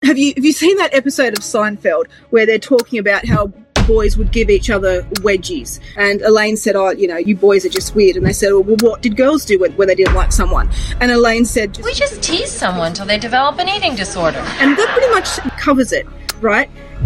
Have you seen that episode of Seinfeld where they're talking about how boys would give each other wedgies, and Elaine said, "Oh, you boys are just weird," and they said, "Well, what did girls do when they didn't like someone?" And Elaine said, "We just tease someone till they develop an eating disorder." And that pretty much covers it, right?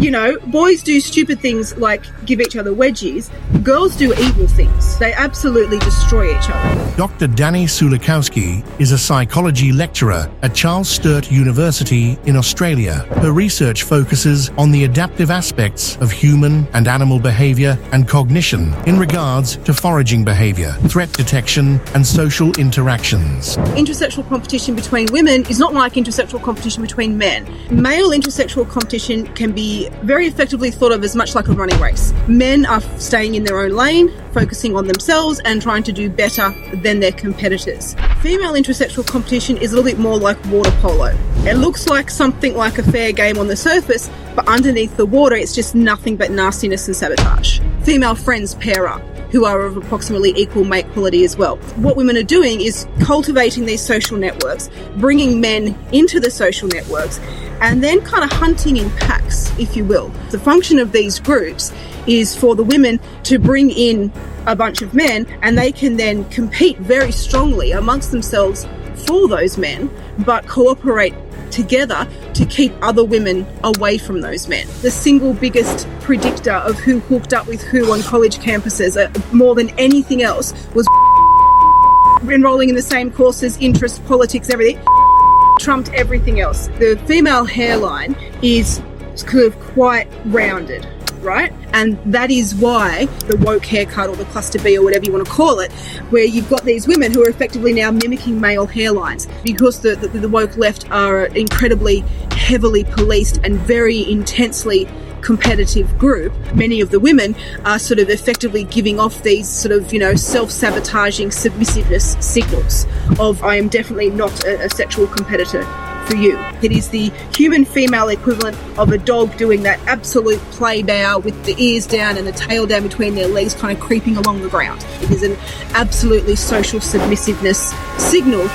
Boys do stupid things like give each other wedgies. Girls do evil things. They absolutely destroy each other. Dr. Danny Sulikowski is a psychology lecturer at Charles Sturt University in Australia. Her research focuses on the adaptive aspects of human and animal behavior and cognition in regards to foraging behavior, threat detection, and social interactions. Intersexual competition between women is not like intersexual competition between men. Male intersexual competition can be very effectively thought of as much like a running race. Men are staying in their own lane, focusing on themselves and trying to do better than their competitors. Female intersexual competition is a little bit more like water polo. It looks like something like a fair game on the surface, but underneath the water it's just nothing but nastiness and sabotage. Female friends pair up, who are of approximately equal mate quality as well. What women are doing is cultivating these social networks, bringing men into the social networks, and then kind of hunting in packs, if you will. The function of these groups is for the women to bring in a bunch of men, and they can then compete very strongly amongst themselves for those men, but cooperate together to keep other women away from those men. The single biggest predictor of who hooked up with who on college campuses, more than anything else, was enrolling in the same courses, interests, politics, everything. Trumped everything else. The female hairline is kind of quite rounded, right? And that is why the woke haircut or the cluster B or whatever you want to call it, where you've got these women who are effectively now mimicking male hairlines, because the woke left are incredibly heavily policed and very intensely competitive group. Many of the women are sort of effectively giving off these sort of, self-sabotaging submissiveness signals of, I am definitely not a sexual competitor for you. It is the human female equivalent of a dog doing that absolute play bow with the ears down and the tail down between their legs, kind of creeping along the ground. It is an absolutely social submissiveness signal.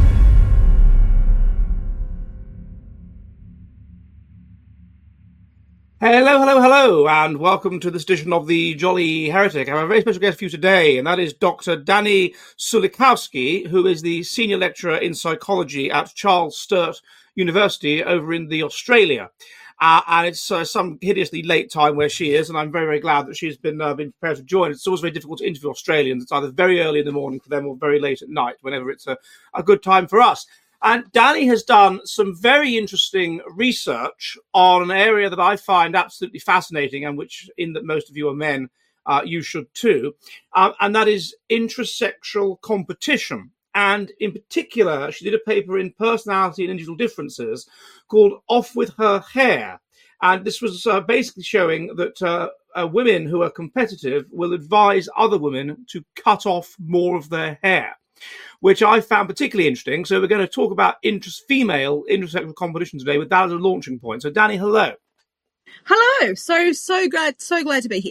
Hello, and welcome to this edition of the Jolly Heretic. I have a very special guest for you today, and that is Dr. Danny Sulikowski, who is the Senior Lecturer in Psychology at Charles Sturt University over in Australia. And it's some hideously late time where she is, and I'm very, very glad that she's been prepared to join. It's always very difficult to interview Australians. It's either very early in the morning for them or very late at night, whenever it's a good time for us. And Danny has done some very interesting research on an area that I find absolutely fascinating, and which, in that most of you are men, you should too, and that is intersexual competition. And in particular, she did a paper in Personality and Individual Differences called Off With Her Hair. And this was basically showing that women who are competitive will advise other women to cut off more of their hair, which I found particularly interesting. So we're going to talk about female intersexual competition today with that as a launching point. So Danny, hello. Hello. So glad to be here.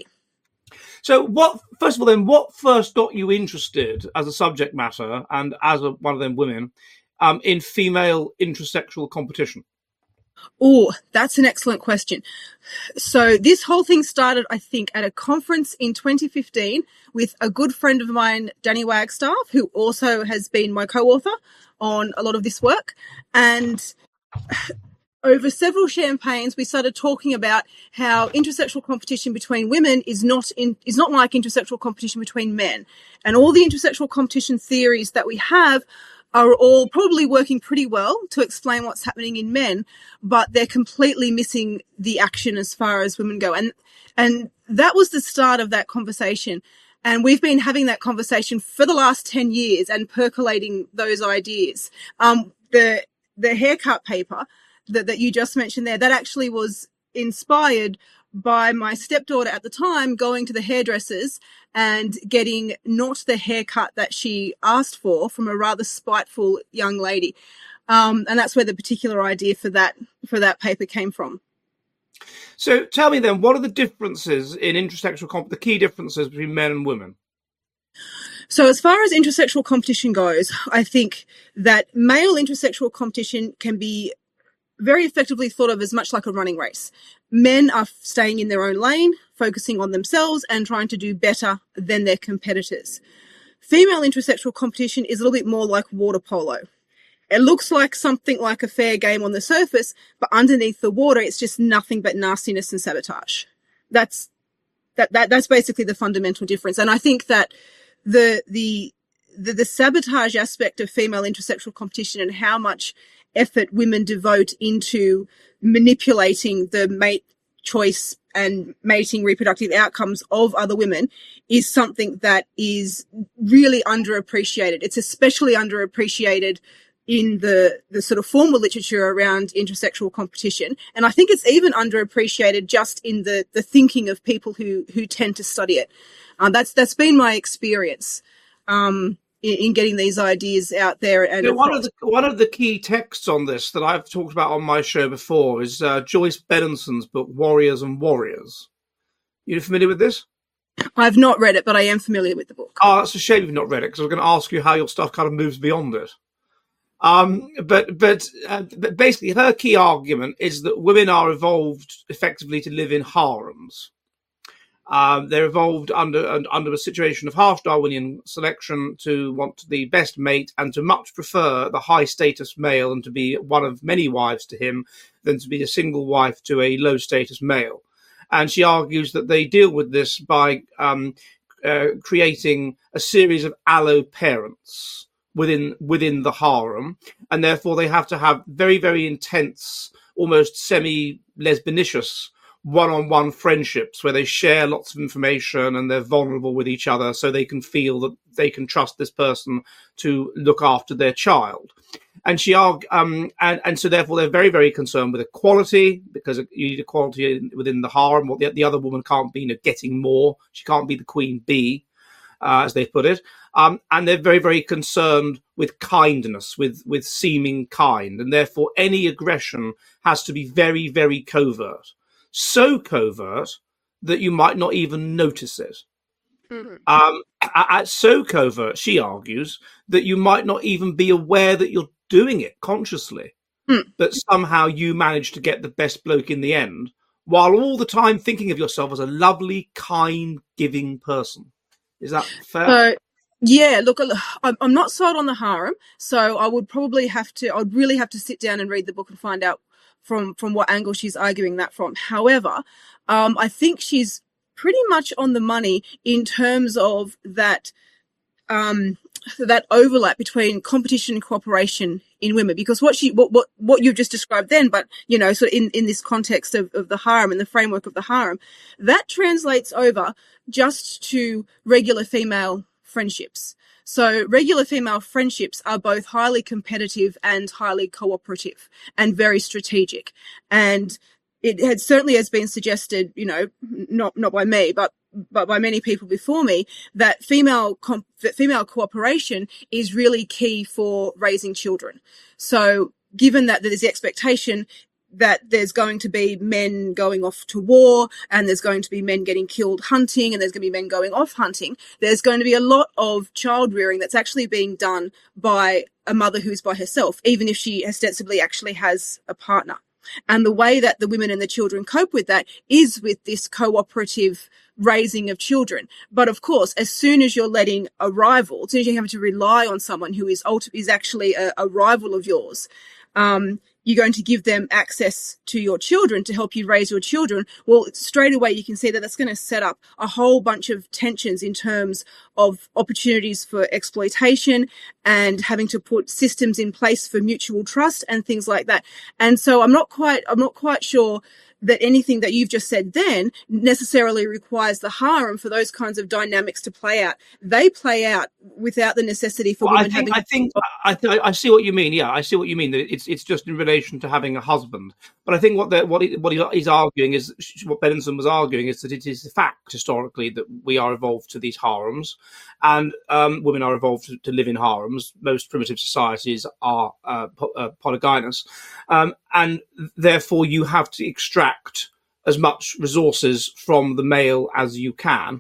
So first of all then, what first got you interested as a subject matter and as one of them women in female intersexual competition? Oh, that's an excellent question. So this whole thing started, I think, at a conference in 2015 with a good friend of mine, Danny Wagstaff, who also has been my co-author on a lot of this work. And over several champagnes, we started talking about how intersexual competition between women is not like intersexual competition between men. And all the intersexual competition theories that we have are all probably working pretty well to explain what's happening in men, but they're completely missing the action as far as women go. And that was the start of that conversation. And we've been having that conversation for the last 10 years and percolating those ideas. The haircut paper that you just mentioned there, that actually was inspired by my stepdaughter at the time going to the hairdressers and getting not the haircut that she asked for from a rather spiteful young lady. And that's where the particular idea for that paper came from. So tell me then, what are the differences in intersexual the key differences between men and women? So as far as intersexual competition goes, I think that male intersexual competition can be very effectively thought of as much like a running race. Men are staying in their own lane, focusing on themselves and trying to do better than their competitors. Female intersexual competition is a little bit more like water polo. It looks like something like a fair game on the surface, but underneath the water, it's just nothing but nastiness and sabotage. That's basically the fundamental difference. And I think that the sabotage aspect of female intersexual competition and how much effort women devote into manipulating the mate choice and mating reproductive outcomes of other women is something that is really underappreciated. It's especially underappreciated in the sort of formal literature around intersexual competition. And I think it's even underappreciated just in the thinking of people who tend to study it. That's been my experience in getting these ideas out there. And one of the key texts on this that I've talked about on my show before is Joyce Bennonson's book, Warriors and Warriors. You familiar with this? I've not read it, but I am familiar with the book. Oh, that's a shame you've not read it, because I was going to ask you how your stuff kind of moves beyond it. But basically, her key argument is that women are evolved effectively to live in harems. They're evolved under a situation of harsh Darwinian selection to want the best mate and to much prefer the high status male and to be one of many wives to him than to be a single wife to a low status male. And she argues that they deal with this by creating a series of allo parents within the harem, and therefore they have to have very, very intense, almost semi-lesbianicious one-on-one friendships where they share lots of information and they're vulnerable with each other so they can feel that they can trust this person to look after their child. And and so therefore they're very, very concerned with equality, because you need equality within the harem. What the other woman can't be, getting more. She can't be the queen bee, as they put it. And they're very, very concerned with kindness, with seeming kind. And therefore any aggression has to be very, very covert. So covert that you might not even notice it. Mm-hmm. So covert, she argues, that you might not even be aware that you're doing it consciously. But somehow you manage to get the best bloke in the end, while all the time thinking of yourself as a lovely, kind, giving person. Is that fair? Yeah, look, I'm not sold on the harem, so I would probably I'd really have to sit down and read the book and find out from what angle she's arguing that from. However, I think she's pretty much on the money in terms of that overlap between competition and cooperation in women, because what you've just described then, but sort of in this context of the harem and the framework of the harem, that translates over just to regular female friendships. So regular female friendships are both highly competitive and highly cooperative and very strategic. And it certainly has been suggested, not by me, but by many people before me, that female cooperation is really key for raising children. So given that there's the expectation that there's going to be men going off to war and there's going to be men getting killed hunting and there's going to be men going off hunting, there's going to be a lot of child rearing that's actually being done by a mother who's by herself, even if she ostensibly actually has a partner. And the way that the women and the children cope with that is with this cooperative raising of children. But of course, as soon as you're letting a rival, as soon as you have to rely on someone who is actually a rival of yours, you're going to give them access to your children to help you raise your children. Well, straight away you can see that that's going to set up a whole bunch of tensions in terms of opportunities for exploitation and having to put systems in place for mutual trust and things like that. And so I'm not quite sure that anything that you've just said then necessarily requires the harem for those kinds of dynamics to play out. They play out without the necessity for women having... I see what you mean. Yeah, I see what you mean. It's just in relation to having a husband. But I think what he's arguing is, what Bennonson was arguing, is that it is a fact historically that we are evolved to these harems, and women are evolved to live in harems. Most primitive societies are polygynous, and therefore you have to extract as much resources from the male as you can.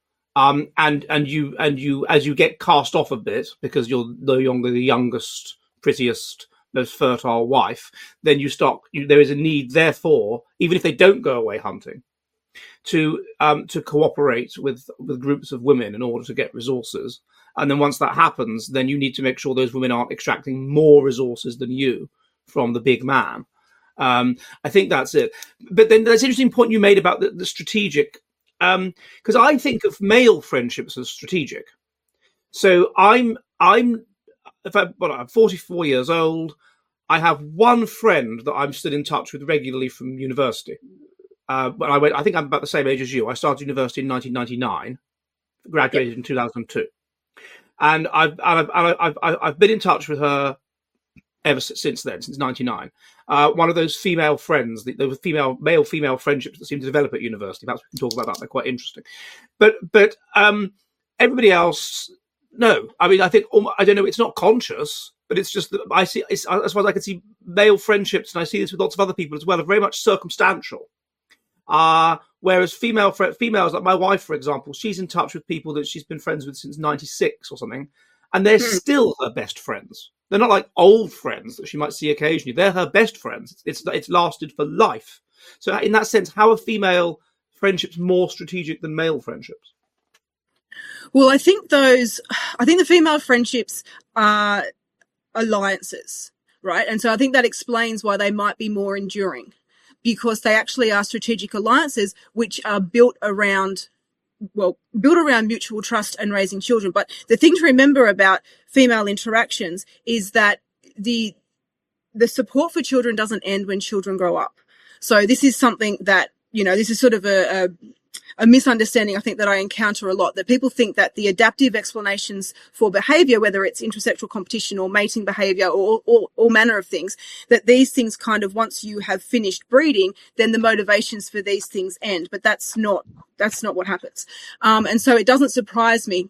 And you as you get cast off a bit because you're no longer the youngest, prettiest, most fertile wife, then there is a need, therefore, even if they don't go away hunting, to cooperate with groups of women in order to get resources. And then once that happens, then you need to make sure those women aren't extracting more resources than you from the big man. I think that's it. But then there's an interesting point you made about the strategic, because I think of male friendships as strategic. So I'm 44 years old. I have one friend that I'm still in touch with regularly from university. I think I'm about the same age as you. I started university in 1999, graduated in 2002, and I've been in touch with her ever since then, since '99. One of those female friends, the male-female friendships that seem to develop at university. Perhaps we can talk about that. They're quite interesting. But everybody else, no. I mean, I think I don't know. It's not conscious, but it's just that I see. As far as I can see, male friendships, and I see this with lots of other people as well, are very much circumstantial. Whereas females, like my wife, for example, she's in touch with people that she's been friends with since '96 or something, and they're still her best friends. They're not like old friends that she might see occasionally. They're her best friends. It's lasted for life. So in that sense, how are female friendships more strategic than male friendships? Well, I think the female friendships are alliances, right? And so I think that explains why they might be more enduring, because they actually are strategic alliances which are built around mutual trust and raising children. But the thing to remember about female interactions is that the support for children doesn't end when children grow up. So this is something that, this is sort of a misunderstanding, I think, that I encounter a lot, that people think that the adaptive explanations for behavior, whether it's intersexual competition or mating behavior or all manner of things, that these things kind of, once you have finished breeding, then the motivations for these things end. But that's not what happens. And so it doesn't surprise me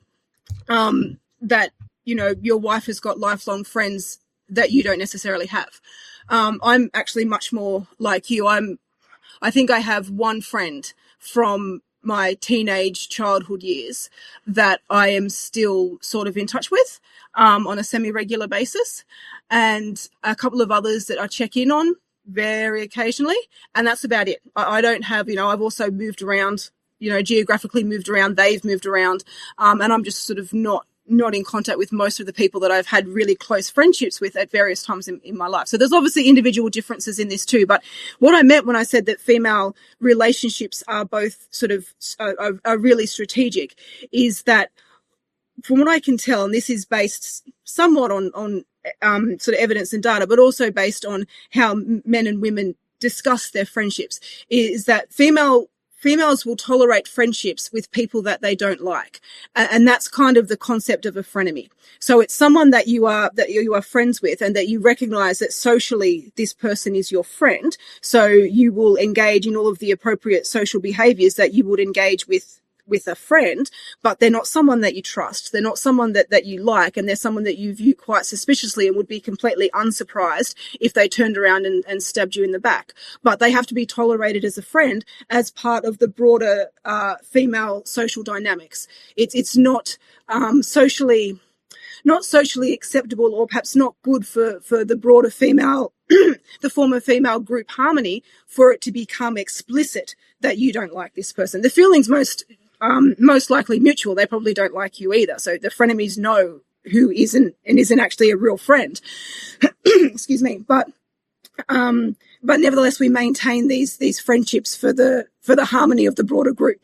that, your wife has got lifelong friends that you don't necessarily have. I'm actually much more like you. I think I have one friend from my teenage childhood years that I am still sort of in touch with on a semi-regular basis, and a couple of others that I check in on very occasionally, and that's about it. I don't have, I've also moved around, geographically moved around, they've moved around, and I'm just sort of not in contact with most of the people that I've had really close friendships with at various times in my life. So there's obviously individual differences in this too. But what I meant when I said that female relationships are both sort of are really strategic is that, from what I can tell, and this is based somewhat on sort of evidence and data, but also based on how men and women discuss their friendships, is that females will tolerate friendships with people that they don't like. And that's kind of the concept of a frenemy. So it's someone that you are friends with, and that you recognize that socially this person is your friend. So you will engage in all of the appropriate social behaviors that you would engage with a friend, but they're not someone that you trust. They're not someone that you like, and they're someone that you view quite suspiciously and would be completely unsurprised if they turned around and stabbed you in the back. But they have to be tolerated as a friend as part of the broader female social dynamics. It's not socially acceptable, or perhaps not good for the broader female, the former female group harmony, for it to become explicit that you don't like this person. The feeling's most likely mutual. They probably don't like you either. So the frenemies know who isn't actually a real friend. Excuse me. But nevertheless, we maintain these friendships for the harmony of the broader group.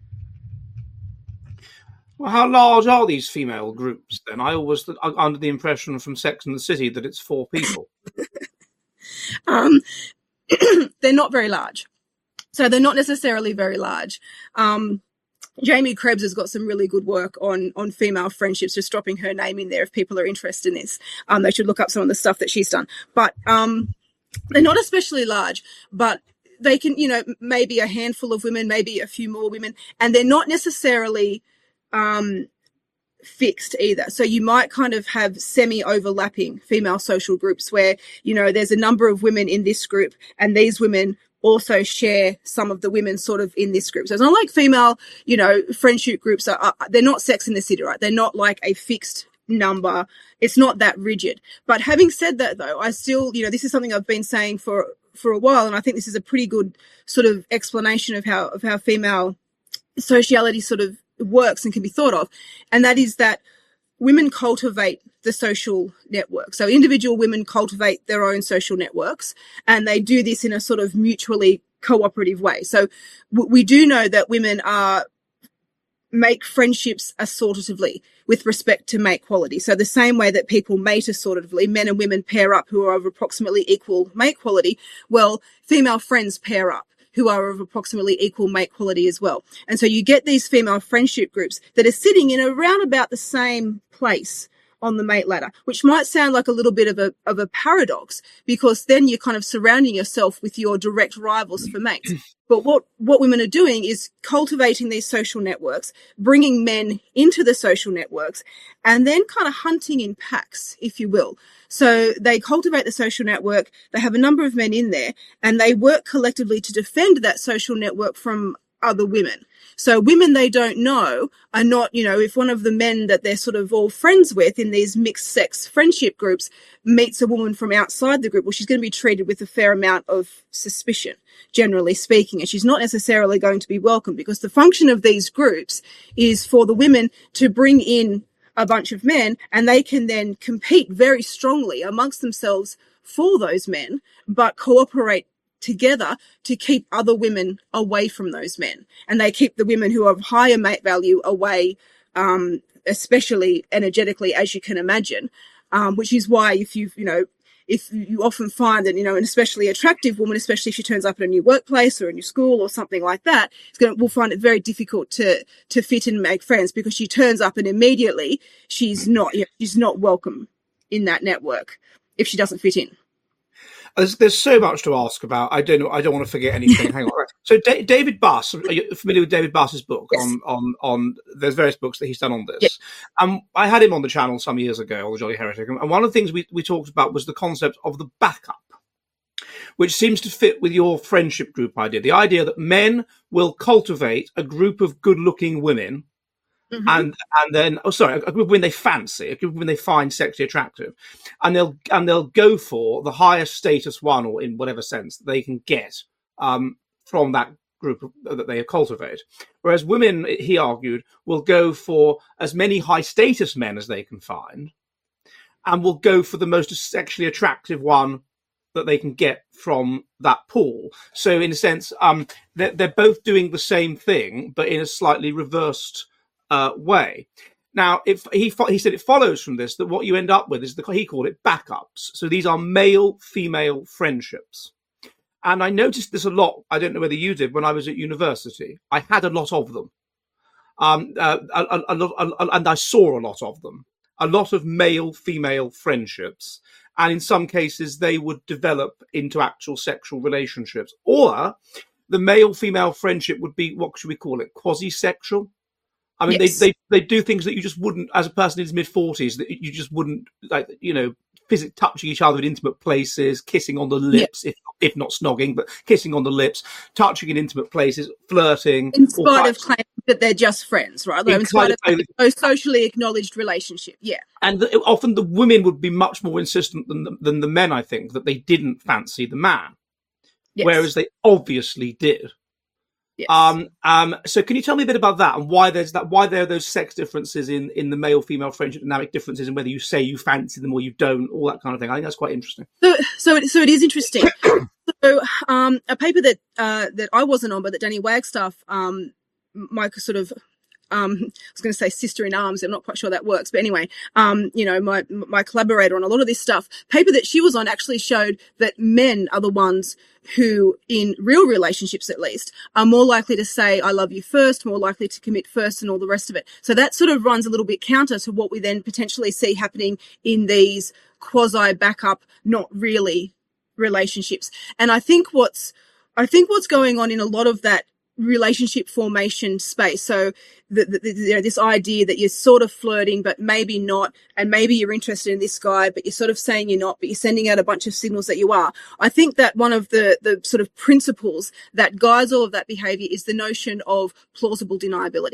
Well, how large are these female groups then? I always under the impression from Sex and the City that it's 4 people. They're not very large. So they're not necessarily very large. Jamie Krebs has got some really good work on female friendships, just dropping her name in there if people are interested in this. They should look up some of the stuff that she's done. But they're not especially large, but they can, maybe a handful of women, maybe a few more women, and they're not necessarily fixed either. So you might kind of have semi-overlapping female social groups where, there's a number of women in this group, and these women also share some of the women sort of in this group. So it's not like female, friendship groups they're not Sex in the City, right? They're not like a fixed number. It's not that rigid. But having said that, though, I still, this is something I've been saying for a while, and I think this is a pretty good sort of explanation of how female sociality sort of works and can be thought of, and that is that women cultivate the social network. So individual women cultivate their own social networks, and they do this in a sort of mutually cooperative way. So we do know that women make friendships assortatively with respect to mate quality. So the same way that people mate assortatively, men and women pair up who are of approximately equal mate quality, well, female friends pair up who are of approximately equal mate quality as well. And so you get these female friendship groups that are sitting in around about the same place on the mate ladder, which might sound like a little bit of a paradox, because then you're kind of surrounding yourself with your direct rivals for mates. But what women are doing is cultivating these social networks, bringing men into the social networks, and then kind of hunting in packs, if you will. So they cultivate the social network, they have a number of men in there, and they work collectively to defend that social network from other women. So women they don't know are not, if one of the men that they're sort of all friends with in these mixed sex friendship groups meets a woman from outside the group, well, she's going to be treated with a fair amount of suspicion, generally speaking, and she's not necessarily going to be welcome, because the function of these groups is for the women to bring in a bunch of men, and they can then compete very strongly amongst themselves for those men, but cooperate together to keep other women away from those men. And they keep the women who have higher mate value away, especially energetically, as you can imagine, which is why if you often find that, an especially attractive woman, especially if she turns up at a new workplace or a new school or something like that, we'll find it very difficult to fit and make friends, because she turns up and immediately she's not welcome in that network if she doesn't fit in. There's so much to ask about. I don't want to forget anything. Hang on. Right. So David Buss, are you familiar with David Buss's book? Yes. On there's various books that he's done on this. Yes. I had him on the channel some years ago, on the Jolly Heretic, and one of the things we talked about was the concept of the backup, which seems to fit with your friendship group idea. The idea that men will cultivate a group of good-looking women. Mm-hmm. And then, a group of women they fancy, a group of women they find sexually attractive, and they'll go for the highest status one, or in whatever sense that they can get from that group that they cultivate. Whereas women, he argued, will go for as many high status men as they can find, and will go for the most sexually attractive one that they can get from that pool. So in a sense, they're both doing the same thing, but in a slightly reversed way. Now, he said it follows from this that what you end up with is he called it backups. So these are male-female friendships. And I noticed this a lot. I don't know whether you did when I was at university. I had a lot of them. And I saw a lot of them. A lot of male-female friendships. And in some cases, they would develop into actual sexual relationships. Or the male-female friendship would be, what should we call it, quasi-sexual? I mean, yes. They do things that you just wouldn't, as a person in his mid-40s, that you just wouldn't, touching each other in intimate places, kissing on the lips, if not snogging, but kissing on the lips, touching in intimate places, flirting. In spite of claiming that they're just friends, right? In spite of a socially acknowledged relationship, yeah. And often the women would be much more insistent than the men, I think, that they didn't fancy the man, yes. Whereas they obviously did. Yes. So can you tell me a bit about that and why there are those sex differences in the male-female friendship dynamic, differences in whether you say you fancy them or you don't, all that kind of thing? I think that's quite interesting. So it is interesting. So a paper that I wasn't on, but that Danny Wagstaff, my sort of I was going to say sister in arms. I'm not quite sure that works, but anyway, my collaborator on a lot of this stuff, paper that she was on actually showed that men are the ones who, in real relationships at least, are more likely to say, I love you first, more likely to commit first and all the rest of it. So that sort of runs a little bit counter to what we then potentially see happening in these quasi-backup, not really relationships. And I think what's going on in a lot of that relationship formation space. So this idea that you're sort of flirting, but maybe not, and maybe you're interested in this guy, but you're sort of saying you're not, but you're sending out a bunch of signals that you are. I think that one of the sort of principles that guides all of that behavior is the notion of plausible deniability.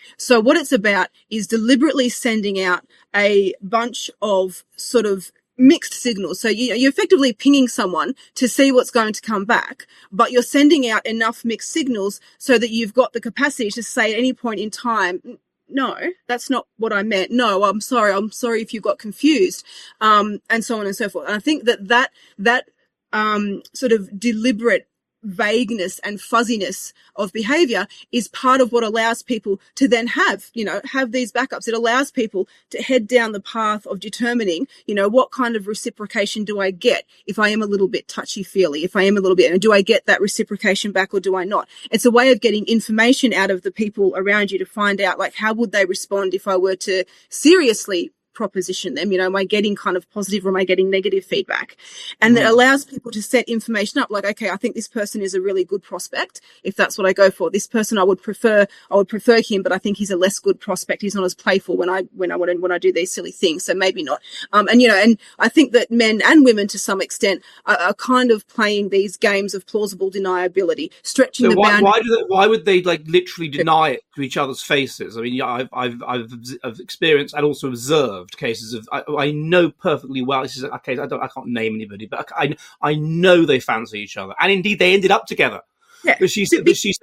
So what it's about is deliberately sending out a bunch of sort of mixed signals. So you're effectively pinging someone to see what's going to come back, but you're sending out enough mixed signals so that you've got the capacity to say at any point in time, no, that's not what I meant. No, I'm sorry if you got confused, and so on and so forth. And I think that sort of deliberate vagueness and fuzziness of behavior is part of what allows people to then have these backups. It allows people to head down the path of determining, what kind of reciprocation do I get if I am a little bit touchy-feely, if I am a little bit, and do I get that reciprocation back or do I not? It's a way of getting information out of the people around you to find out, like, how would they respond if I were to seriously proposition them? Am I getting kind of positive or am I getting negative feedback? And that allows people to set information up, like, okay, I think this person is a really good prospect. If that's what I go for, this person I would prefer him, but I think he's a less good prospect. He's not as playful when I do these silly things, so maybe not. And I think that men and women to some extent are kind of playing these games of plausible deniability, stretching the boundaries. Why would they like literally deny it to each other's faces? I mean, I've experienced and also observed cases of I know perfectly well. This is a case I can't name anybody, but I know they fancy each other, and indeed they ended up together. Yeah. But she said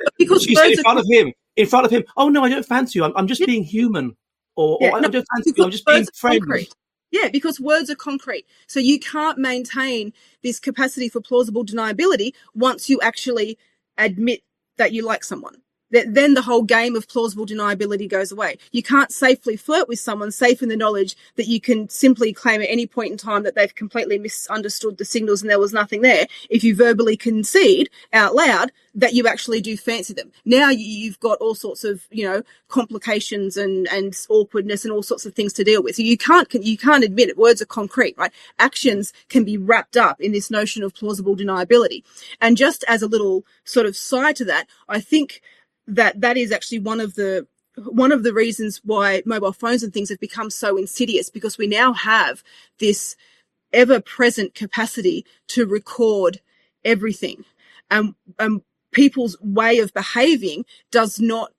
in front of him, "Oh no, I don't fancy you. I'm just being human," or I don't fancy you. I'm just being friends. Concrete. Yeah, because words are concrete. So you can't maintain this capacity for plausible deniability once you actually admit that you like someone. Then the whole game of plausible deniability goes away. You can't safely flirt with someone safe in the knowledge that you can simply claim at any point in time that they've completely misunderstood the signals and there was nothing there if you verbally concede out loud that you actually do fancy them. Now you've got all sorts of, complications and awkwardness and all sorts of things to deal with. So you can't admit it. Words are concrete, right? Actions can be wrapped up in this notion of plausible deniability. And just as a little sort of side to that, I think that is actually one of the reasons why mobile phones and things have become so insidious, because we now have this ever-present capacity to record everything. And people's way of behaving is not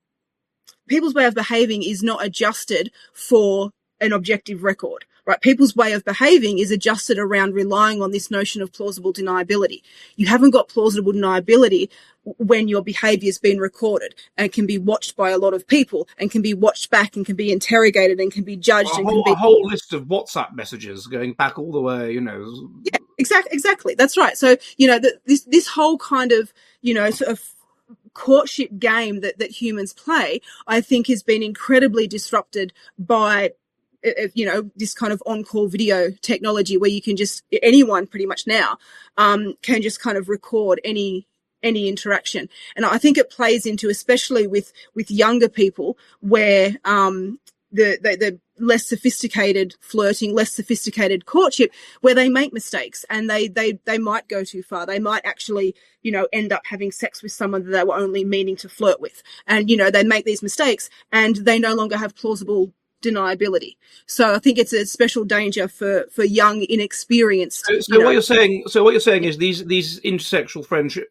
adjusted for an objective record. Right? People's way of behaving is adjusted around relying on this notion of plausible deniability. You haven't got plausible deniability when your behavior has been recorded and can be watched by a lot of people and can be watched back and can be interrogated and can be judged. A whole list of WhatsApp messages going back all the way, Yeah, exactly. That's right. So, this whole kind of, sort of courtship game that humans play, I think has been incredibly disrupted by this kind of on-call video technology where you can anyone pretty much now can just kind of record any interaction. And I think it plays into, especially with younger people, where the less sophisticated flirting, less sophisticated courtship, where they make mistakes and they might go too far. They might actually, end up having sex with someone that they were only meaning to flirt with. And, they make these mistakes and they no longer have plausible deniability. So I think it's a special danger for young, inexperienced. So what you're saying is these intersexual friendship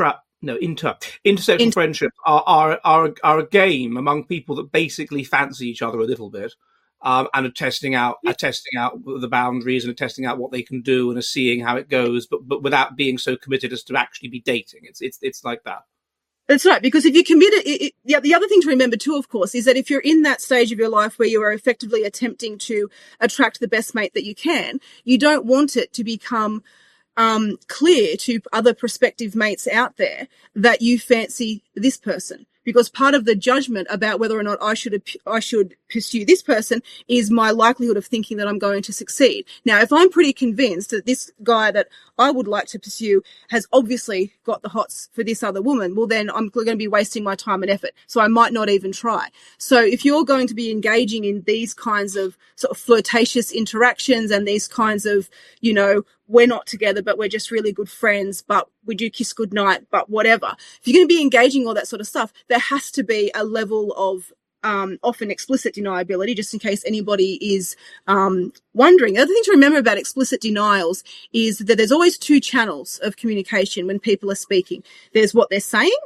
intersexual friendships are a game among people that basically fancy each other a little bit, and are testing out the boundaries and are testing out what they can do and are seeing how it goes, but without being so committed as to actually be dating. It's like that. That's right, because if you commit the other thing to remember too, of course, is that if you're in that stage of your life where you are effectively attempting to attract the best mate that you can, you don't want it to become clear to other prospective mates out there that you fancy this person. Because part of the judgment about whether or not I should pursue this person is my likelihood of thinking that I'm going to succeed. Now, if I'm pretty convinced that this guy that I would like to pursue has obviously got the hots for this other woman, well, then I'm going to be wasting my time and effort. So I might not even try. So if you're going to be engaging in these kinds of sort of flirtatious interactions and these kinds of, we're not together, but we're just really good friends, but we do kiss goodnight, but whatever. If you're going to be engaging all that sort of stuff, there has to be a level of often explicit deniability, just in case anybody is wondering. The other thing to remember about explicit denials is that there's always two channels of communication when people are speaking. There's what they're saying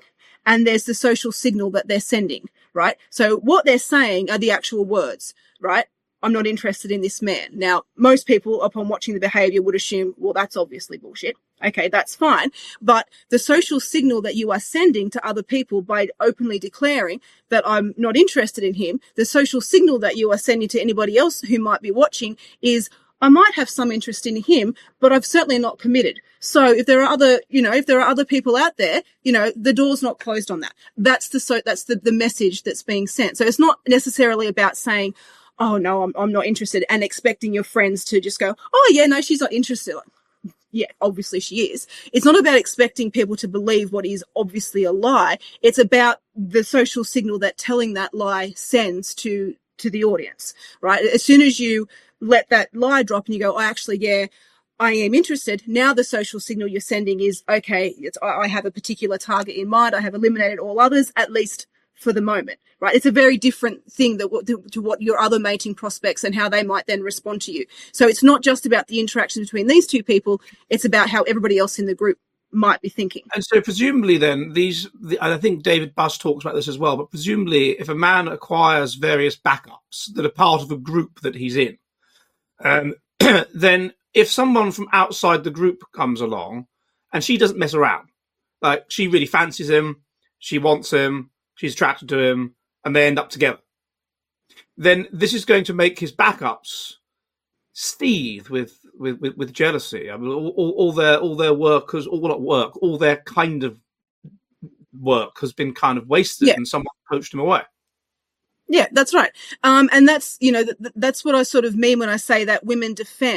and there's the social signal that they're sending, right? So what they're saying are the actual words, right? I'm not interested in this man. Now, most people, upon watching the behavior, would assume, well, that's obviously bullshit. Okay, that's fine. But the social signal that you are sending to other people by openly declaring that I'm not interested in him, the social signal that you are sending to anybody else who might be watching is, I might have some interest in him, but I've certainly not committed. So if there are other people out there, the door's not closed on that. That's the message that's being sent. So it's not necessarily about saying, oh no, I'm not interested, and expecting your friends to just go, oh yeah, no, she's not interested. Yeah, obviously she is. It's not about expecting people to believe what is obviously a lie. It's about the social signal that telling that lie sends to the audience, right? As soon as you let that lie drop and you go, I am interested. Now the social signal you're sending is, okay, I have a particular target in mind. I have eliminated all others, at least for the moment, right? It's a very different thing to what your other mating prospects and how they might then respond to you. So it's not just about the interaction between these two people. It's about how everybody else in the group might be thinking. And so presumably then and I think David Buss talks about this as well, but presumably if a man acquires various backups that are part of a group that he's in, then if someone from outside the group comes along and she doesn't mess around, like she really fancies him, she wants him, she's attracted to him, and they end up together, then this is going to make his backups seethe with jealousy. I mean, all their work all their kind of work has been kind of wasted, and someone poached him away. Yeah, that's right. And that's, that's what I sort of mean when I say that women,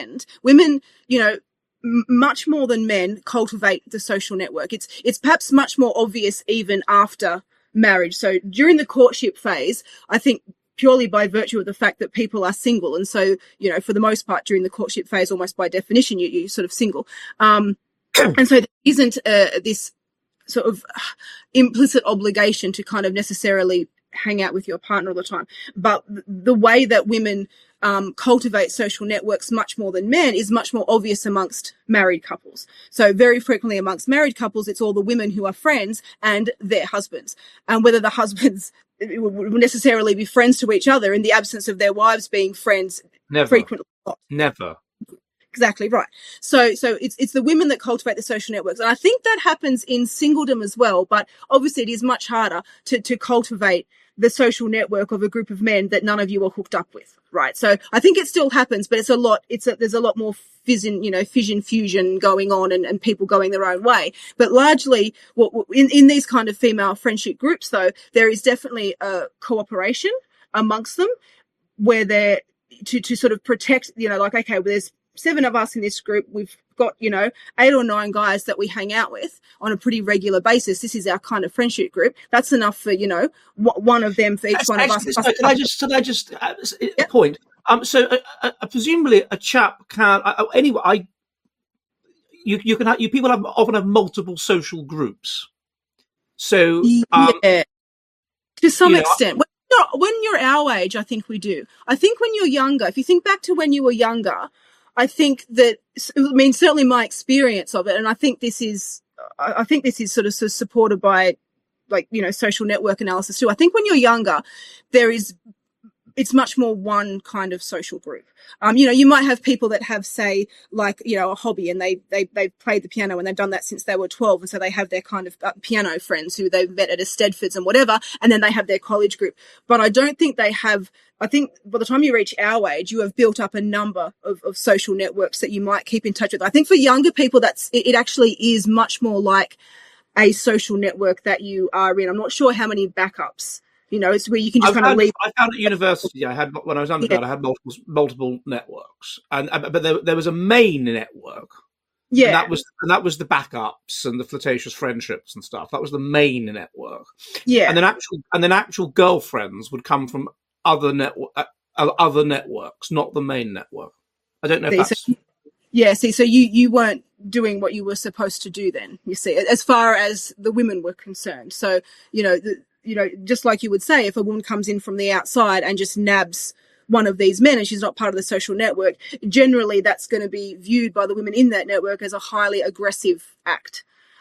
much more than men, cultivate the social network. It's perhaps much more obvious even after marriage. So during the courtship phase, I think purely by virtue of the fact that people are single. And so, for the most part during the courtship phase, almost by definition, you're sort of single. And so there isn't this sort of implicit obligation to kind of necessarily hang out with your partner all the time. But the way that women cultivate social networks much more than men is much more obvious amongst married couples. So very frequently amongst married couples, it's all the women who are friends and their husbands. And whether the husbands would necessarily be friends to each other in the absence of their wives being friends, never. Frequently not. Never. Exactly right. So it's the women that cultivate the social networks. And I think that happens in singledom as well, but obviously it is much harder to cultivate the social network of a group of men that none of you are hooked up with, right? So I think it still happens, but there's a lot more fission fusion going on and people going their own way. But largely in these kind of female friendship groups though, there is definitely a cooperation amongst them where they're to sort of protect, okay, well, there's 7 of us in this group. We've got, 8 or 9 guys that we hang out with on a pretty regular basis. This is our kind of friendship group. That's enough for, one of them for each one of us. Can I just a point? So presumably a chap can, anyway, you can have, people often have multiple social groups. So, to some extent. When you're our age, I think we do. I think when you're younger, if you think back to when you were younger, I think that, certainly my experience of it, and I think this is sort of supported by, social network analysis too. I think when you're younger, it's much more one kind of social group. You might have people that have, say, a hobby and they've played the piano and they've done that since they were 12. And so they have their kind of piano friends who they've met at a Stedfords and whatever. And then they have their college group. But I don't think I think by the time you reach our age, you have built up a number of social networks that you might keep in touch with. I think for younger people, it actually is much more like a social network that you are in. I'm not sure how many backups. It's where you can just kind of leave. I found at university, when I was undergrad, I had multiple networks, but there was a main network. Yeah, and that was the backups and the flirtatious friendships and stuff. That was the main network. Yeah, and then actual girlfriends would come from other networks, not the main network. I don't know if that's. Yeah, so you weren't doing what you were supposed to do then, you see, as far as the women were concerned. So, just like you would say, if a woman comes in from the outside and just nabs one of these men and she's not part of the social network, generally that's going to be viewed by the women in that network as a highly aggressive act.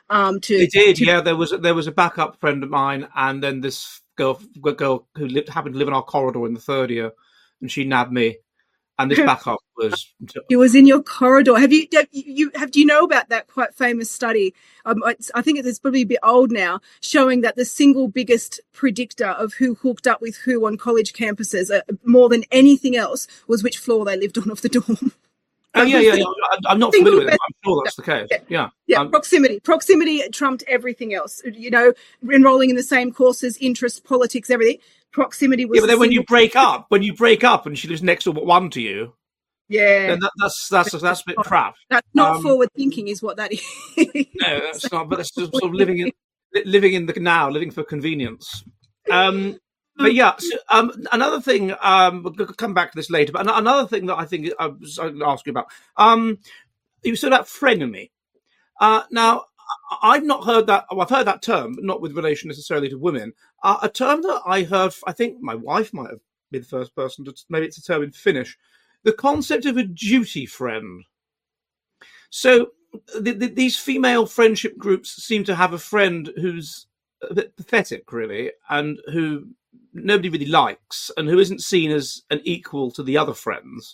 They did, yeah. There was a backup friend of mine, and then this girl who happened to live in our corridor in the third year, and she nabbed me. And this backup was. It was in your corridor. Do you know about that quite famous study? I think it's probably a bit old now, showing that the single biggest predictor of who hooked up with who on college campuses, more than anything else, was which floor they lived on of the dorm. Oh yeah. I'm not familiar with it. I'm sure that's the case. Yeah. Proximity trumped everything else. You know, enrolling in the same courses, interests, politics, everything. Proximity was. Yeah, but then when you break up, and she lives next to one to you. Yeah. Then that's a bit crap. That's not forward thinking, is what that is. No, that's not. But that's just sort of living in the now, living for convenience. But yeah, so, another thing, we'll come back to this later, but another thing that I think I was going to ask you about, you said about frenemy. Now, I've not heard that, I've heard that term, but not with relation necessarily to women. A term that I heard, I think my wife might have been the first person to, maybe it's a term in Finnish, the concept of a duty friend. So these female friendship groups seem to have a friend who's a bit pathetic, really, and who nobody really likes, and who isn't seen as an equal to the other friends,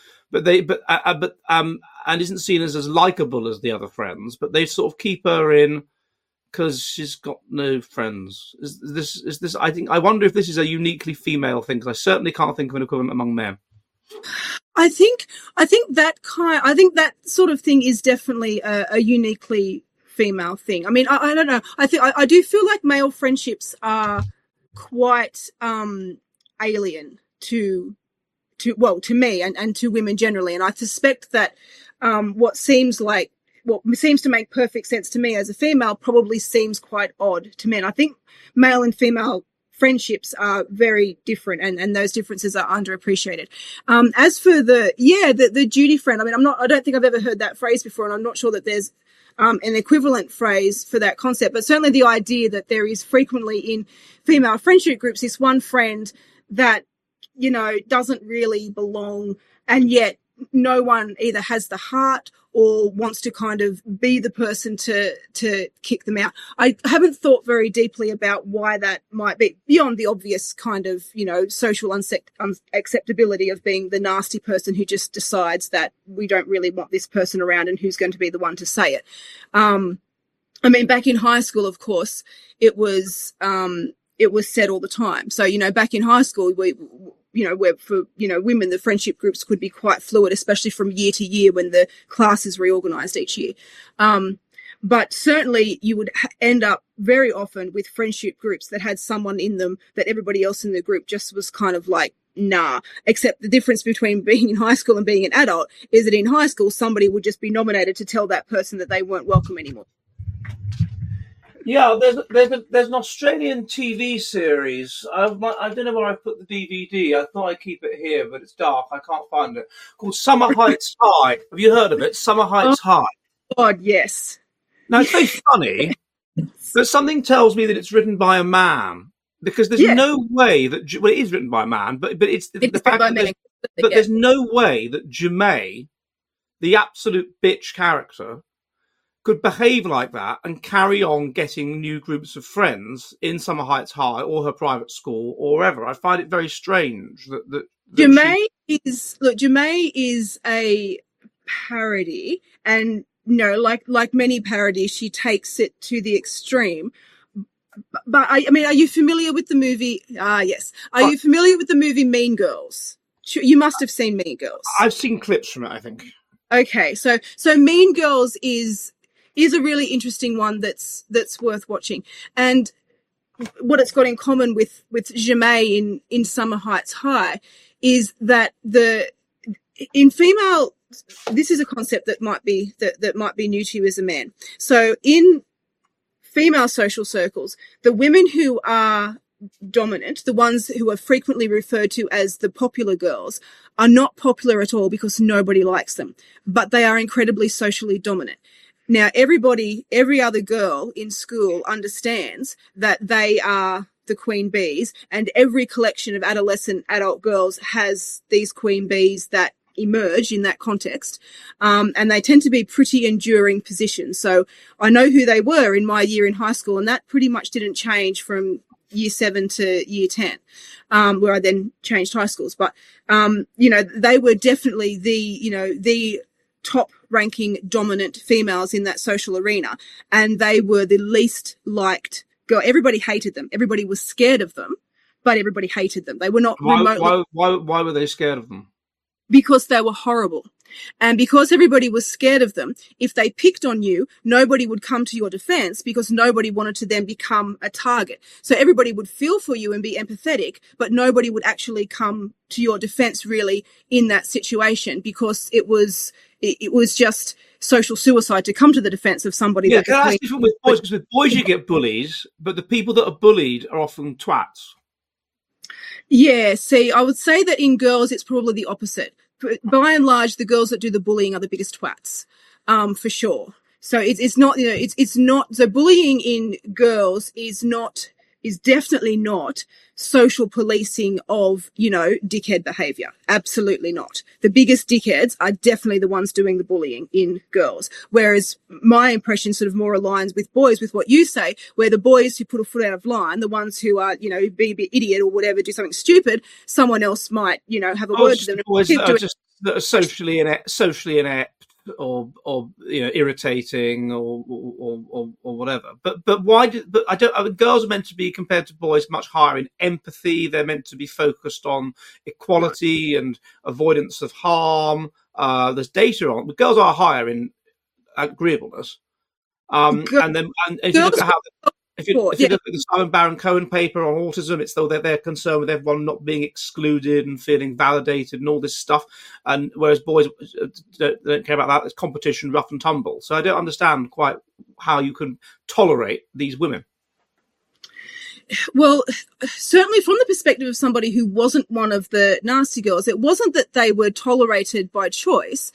and isn't seen as likable as the other friends. But they sort of keep her in because she's got no friends. Is this? I wonder if this is a uniquely female thing, because I certainly can't think of an equivalent among men. I think that sort of thing is definitely a uniquely female thing. I mean, I don't know. I do feel like male friendships are quite alien to me and to women generally, and I suspect that what seems to make perfect sense to me as a female probably seems quite odd to men. I think male and female friendships are very different, and those differences are underappreciated. As for the duty friend, I mean, I don't think I've ever heard that phrase before, and I'm not sure that there's an equivalent phrase for that concept, but certainly the idea that there is frequently in female friendship groups this one friend that, you know, doesn't really belong, and yet no one either has the heart or wants to kind of be the person to kick them out. I haven't thought very deeply about why that might be, beyond the obvious kind of, you know, social unacceptability of being the nasty person who just decides that we don't really want this person around and who's going to be the one to say it. I mean, back in high school, of course, it was said all the time. So, you know, back in high school, where for, you know, women, the friendship groups could be quite fluid, especially from year to year when the class is reorganized each year. But certainly you would end up very often with friendship groups that had someone in them that everybody else in the group just was kind of like, nah. Except the difference between being in high school and being an adult is that in high school, somebody would just be nominated to tell that person that they weren't welcome anymore. Yeah, there's an Australian TV series. I don't know where I put the DVD. I thought I'd keep it here, but it's dark. I can't find it. Called Summer Heights High. Have you heard of it? Summer Heights High. God, yes. Now, it's very funny, but something tells me that it's written by a man, because there's no way that... Well, it is written by a man, but it's the fact that there's no way that Jemay, the absolute bitch character, could behave like that and carry on getting new groups of friends in Summer Heights High or her private school or wherever. I find it very strange that Jemay is a parody, and like many parodies, she takes it to the extreme. But I mean, are you familiar with the movie? Yes. Are you familiar with the movie Mean Girls? You must have seen Mean Girls. I've seen clips from it, I think. Okay, so Mean Girls is a really interesting one that's worth watching. And what it's got in common with Jemay in Summer Heights High is that in female, this is a concept that might be new to you as a man. So in female social circles, the women who are dominant, the ones who are frequently referred to as the popular girls, are not popular at all because nobody likes them, but they are incredibly socially dominant. Now, every other girl in school understands that they are the queen bees, and every collection of adolescent adult girls has these queen bees that emerge in that context. And they tend to be pretty enduring positions. So I know who they were in my year in high school, and that pretty much didn't change from year 7 to year 10, where I then changed high schools. But, they were definitely the top ranking dominant females in that social arena. And they were the least liked girl. Everybody hated them. Everybody was scared of them, but everybody hated them. They were not remotely. Why were they scared of them? Because they were horrible. And because everybody was scared of them, if they picked on you, nobody would come to your defense because nobody wanted to then become a target. So everybody would feel for you and be empathetic, but nobody would actually come to your defense really in that situation, because it was just social suicide to come to the defense of somebody. Yeah, that's different with boys, because with boys you get bullies, but the people that are bullied are often twats. Yeah, see, I would say that in girls it's probably the opposite. By and large, the girls that do the bullying are the biggest twats, for sure. So it's not, it's not, so bullying in girls is definitely not social policing of, dickhead behavior. Absolutely not. The biggest dickheads are definitely the ones doing the bullying in girls. Whereas my impression sort of more aligns with boys with what you say, where the boys who put a foot out of line, the ones who are, be a bit idiot or whatever, do something stupid, someone else might, have a word to them. Boys that are socially inept or irritating or whatever. But why girls are meant to be, compared to boys, much higher in empathy. They're meant to be focused on equality and avoidance of harm. There's data on, but girls are higher in agreeableness. And if you look at how, if you look at the Simon Baron-Cohen paper on autism, it's though they're concerned with everyone not being excluded and feeling validated and all this stuff. And whereas boys don't care about that, it's competition, rough and tumble. So I don't understand quite how you can tolerate these women. Well, certainly from the perspective of somebody who wasn't one of the nasty girls, it wasn't that they were tolerated by choice.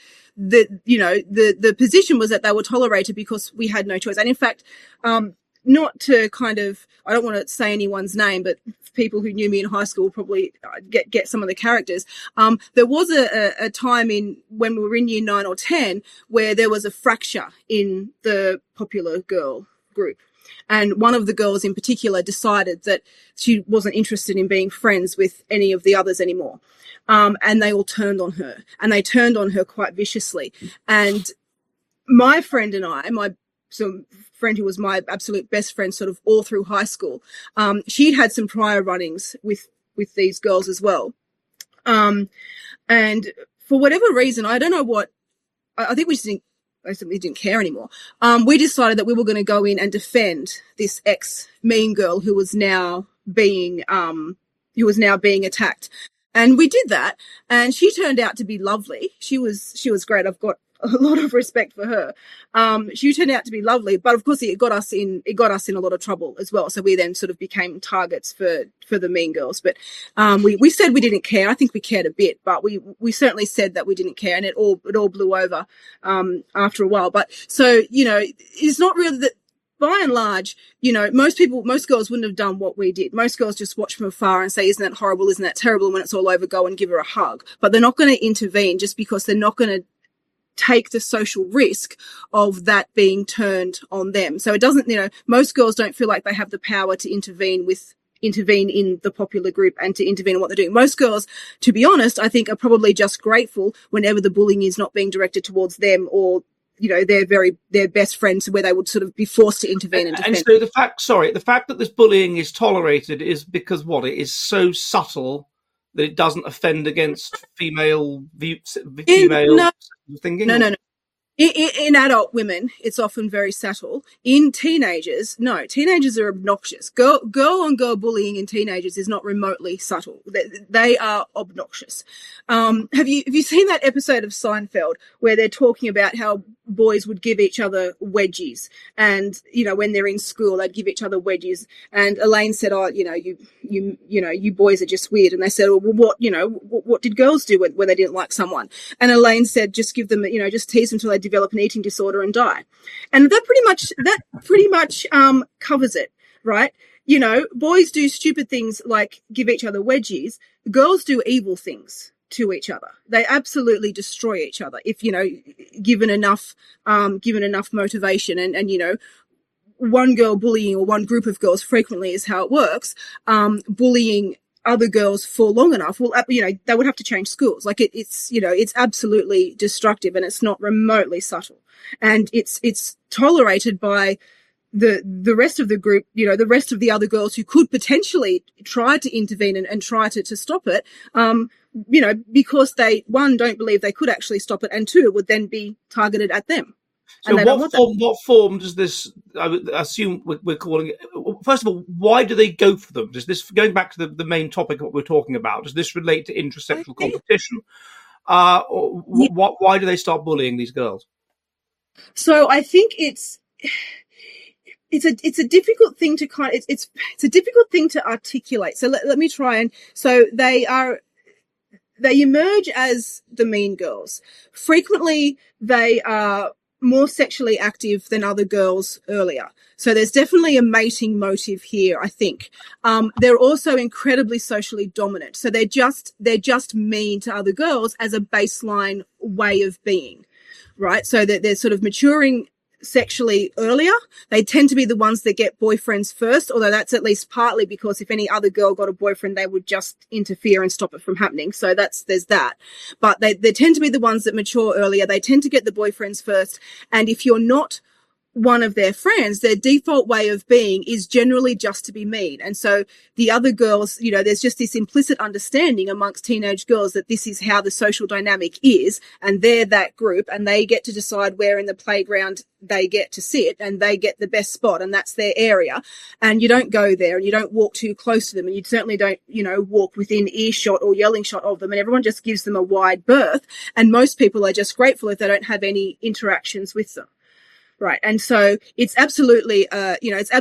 The position was that they were tolerated because we had no choice. And in fact, not to kind of, I don't want to say anyone's name, but people who knew me in high school probably get some of the characters. There was a time when we were in year 9 or 10 where there was a fracture in the popular girl group. And one of the girls in particular decided that she wasn't interested in being friends with any of the others anymore. And they all turned on her, and they turned on her quite viciously. And my friend and I, friend who was my absolute best friend sort of all through high school, she'd had some prior run-ins with these girls as well. And for whatever reason, I don't know what, I think we didn't care anymore. We decided that we were going to go in and defend this ex-mean girl who was now being attacked. And we did that, and she turned out to be lovely. She was great. I've got a lot of respect for her. She turned out to be lovely, but of course it got us in a lot of trouble as well. So we then sort of became targets for the mean girls. But we said we didn't care. I think we cared a bit, but we certainly said that we didn't care, and it all blew over after a while. But so it's not really that. By and large, most girls wouldn't have done what we did. Most girls just watch from afar and say, isn't that horrible? Isn't that terrible? And when it's all over, go and give her a hug. But they're not going to intervene just because they're not going to take the social risk of that being turned on them. So it doesn't, most girls don't feel like they have the power to intervene in the popular group and to intervene in what they're doing. Most girls, to be honest, I think are probably just grateful whenever the bullying is not being directed towards them or their best friends, where they would sort of be forced to intervene and defend. And so the fact that this bullying is tolerated is because it is so subtle that it doesn't offend against female thinking? No. In adult women, it's often very subtle. In teenagers, no. Teenagers are obnoxious. Girl on girl bullying in teenagers is not remotely subtle. They are obnoxious. Have you seen that episode of Seinfeld where they're talking about how boys would give each other wedgies, and when they're in school they'd give each other wedgies, and Elaine said, "Oh, you boys are just weird," and they said, "Well, what did girls do when they didn't like someone?" And Elaine said, "Just give them, just tease them until they develop an eating disorder and die." And that pretty much covers it, right? Boys do stupid things like give each other wedgies. Girls do evil things. to each other. They absolutely destroy each other if, given enough motivation and one girl bullying or one group of girls frequently is how it works. Bullying other girls for long enough, they would have to change schools. Like it's absolutely destructive, and it's not remotely subtle. And it's tolerated by the rest of the group, the rest of the other girls who could potentially try to intervene and try to stop it, because they, one, don't believe they could actually stop it, and two, it would then be targeted at them. So what form does this, I would assume we're calling it, first of all, why do they go for them? Does this, going back to the main topic of what we're talking about, does this relate to intersexual competition? Why do they start bullying these girls? So I think it's a difficult thing to it's a difficult thing to articulate. So let me try and, so they emerge as the mean girls. Frequently they are more sexually active than other girls earlier. So there's definitely a mating motive here, I think. They're also incredibly socially dominant. So they're just mean to other girls as a baseline way of being, right? So that they're sort of maturing sexually earlier. They tend to be the ones that get boyfriends first, although that's at least partly because if any other girl got a boyfriend, they would just interfere and stop it from happening. So there's that. But they tend to be the ones that mature earlier. They tend to get the boyfriends first. And if you're not one of their friends, their default way of being is generally just to be mean. And so the other girls, there's just this implicit understanding amongst teenage girls that this is how the social dynamic is, and they're that group, and they get to decide where in the playground they get to sit, and they get the best spot, and that's their area. And you don't go there, and you don't walk too close to them, and you certainly don't, walk within earshot or yelling shot of them, and everyone just gives them a wide berth. And most people are just grateful if they don't have any interactions with them. Right. And so it's absolutely, a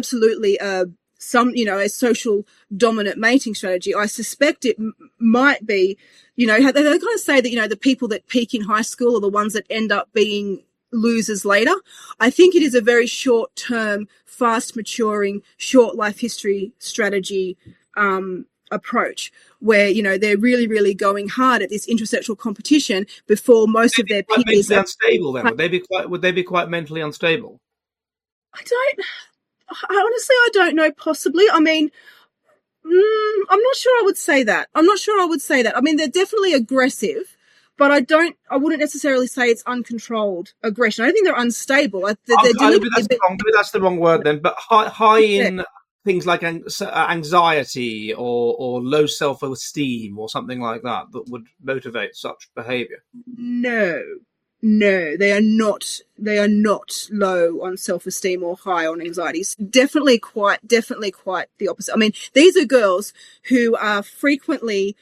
social dominant mating strategy. I suspect it might be, they kind of say that, the people that peak in high school are the ones that end up being losers later. I think it is a very short term, fast maturing, short life history strategy, approach where, they're really, really going hard at this intersexual competition before most of their peers. Unstable then? Would they be quite mentally unstable? I don't know, possibly. I mean, I'm not sure I would say that. I mean, they're definitely aggressive, but I wouldn't necessarily say it's uncontrolled aggression. I don't think they're unstable. Maybe that's the wrong word then, but high in things like anxiety or low self-esteem or something like that would motivate such behaviour. No, they are not. They are not low on self-esteem or high on anxiety. It's definitely quite the opposite. I mean, these are girls who are frequently,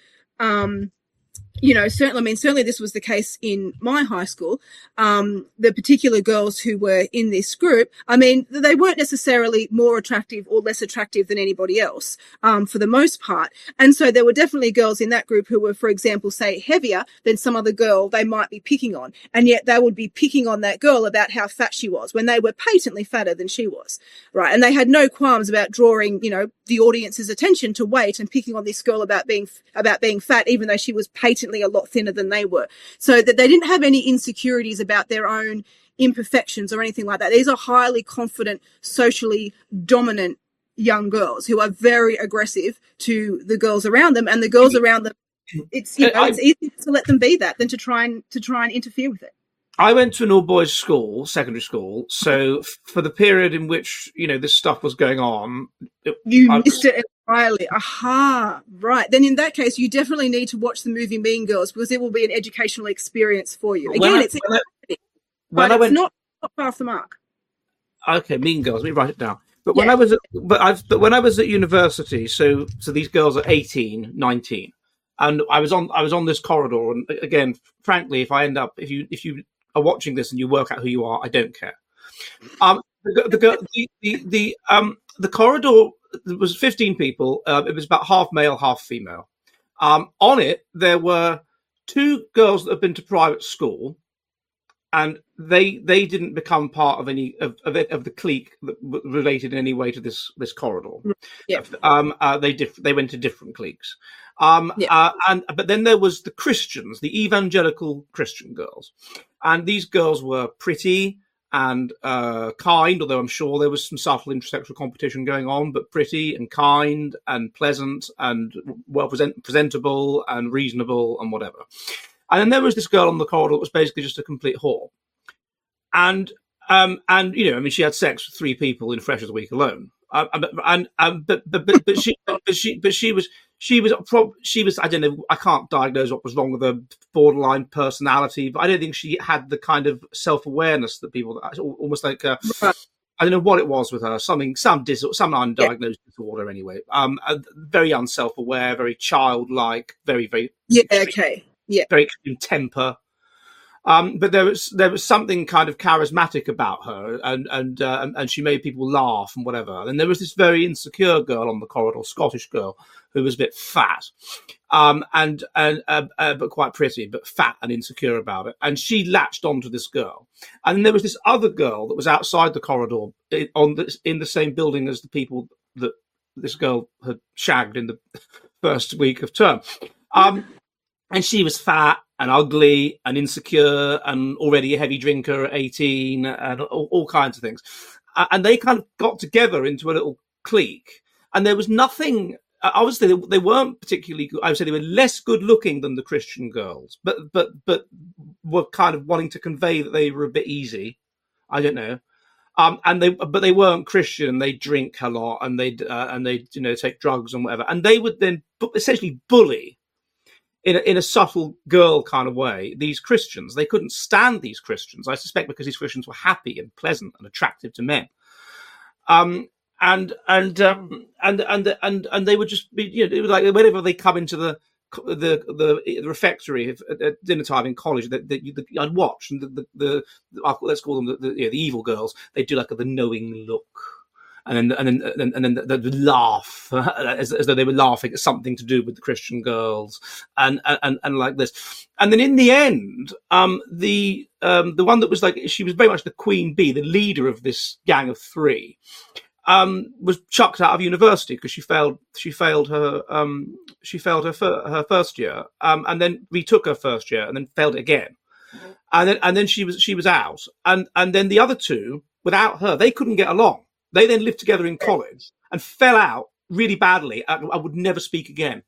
certainly this was the case in my high school. The particular girls who were in this group, I mean, they weren't necessarily more attractive or less attractive than anybody else, for the most part. And so there were definitely girls in that group who were, for example, say heavier than some other girl they might be picking on. And yet they would be picking on that girl about how fat she was when they were patently fatter than she was. Right. And they had no qualms about drawing, the audience's attention to weight and picking on this girl about being fat, even though she was patently a lot thinner than they were. So that they didn't have any insecurities about their own imperfections or anything like that. These are highly confident, socially dominant young girls who are very aggressive to the girls around them, and the girls around them, it's easier to let them be that than to try and interfere with it. I went to an all-boys school, secondary school, so for the period in which, this stuff was going on... missed it entirely. Aha, right. Then in that case, you definitely need to watch the movie Mean Girls, because it will be an educational experience for you. Again, it's not far off the mark. Okay, Mean Girls, let me write it down. But when I was at university, so these girls are 18, 19, and I was on this corridor, and again, frankly, if you are watching this and you work out who you are, I don't care. The corridor, there was 15 people. It was about half male, half female. On it, there were two girls that had been to private school, and they didn't become part of any of the clique that related in any way to this corridor. Yeah. They went to different cliques. But then there was the Christians, the evangelical Christian girls, and these girls were pretty and kind, although I'm sure there was some subtle intersexual competition going on, but pretty and kind and pleasant and well presentable and reasonable and whatever. And then there was this girl on the corridor that was basically just a complete whore. And she had sex with 3 people in Freshers Week alone. But she was I don't know, I can't diagnose what was wrong with her borderline personality, but I don't think she had the kind of self-awareness that people, almost like I don't know what it was with her, some undiagnosed disorder anyway. Very unself-aware, very childlike, very very very extreme temper. But there was something kind of charismatic about her, and she made people laugh and whatever. And there was this very insecure girl on the corridor, Scottish girl, who was a bit fat, but quite pretty, but fat and insecure about it. And she latched onto this girl. And then there was this other girl that was outside the corridor in the same building as the people that this girl had shagged in the first week of term. And she was fat and ugly and insecure and already a heavy drinker at 18 and all kinds of things. And they kind of got together into a little clique. And there was nothing, obviously they weren't particularly good. I would say they were less good looking than the Christian girls, but were kind of wanting to convey that they were a bit easy. I don't know. But they weren't Christian. They drink a lot and they take drugs and whatever. And they would then essentially bully, in a subtle girl kind of way, these Christians. They couldn't stand these Christians, I suspect, because these Christians were happy and pleasant and attractive to men. And they would just be, it was like whenever they come into the refectory at dinner time in college, I'd watch, and let's call them the evil girls. They do like the knowing look. And then they'd laugh as though they were laughing at something to do with the Christian girls, and like this. And then in the end, the one that was like, she was very much the queen bee, the leader of this gang of 3, was chucked out of university because she failed her first year, and then retook her first year and then failed it again, and then she was out, and then the other 2, without her, they couldn't get along. They then lived together in college and fell out really badly. I would never speak again.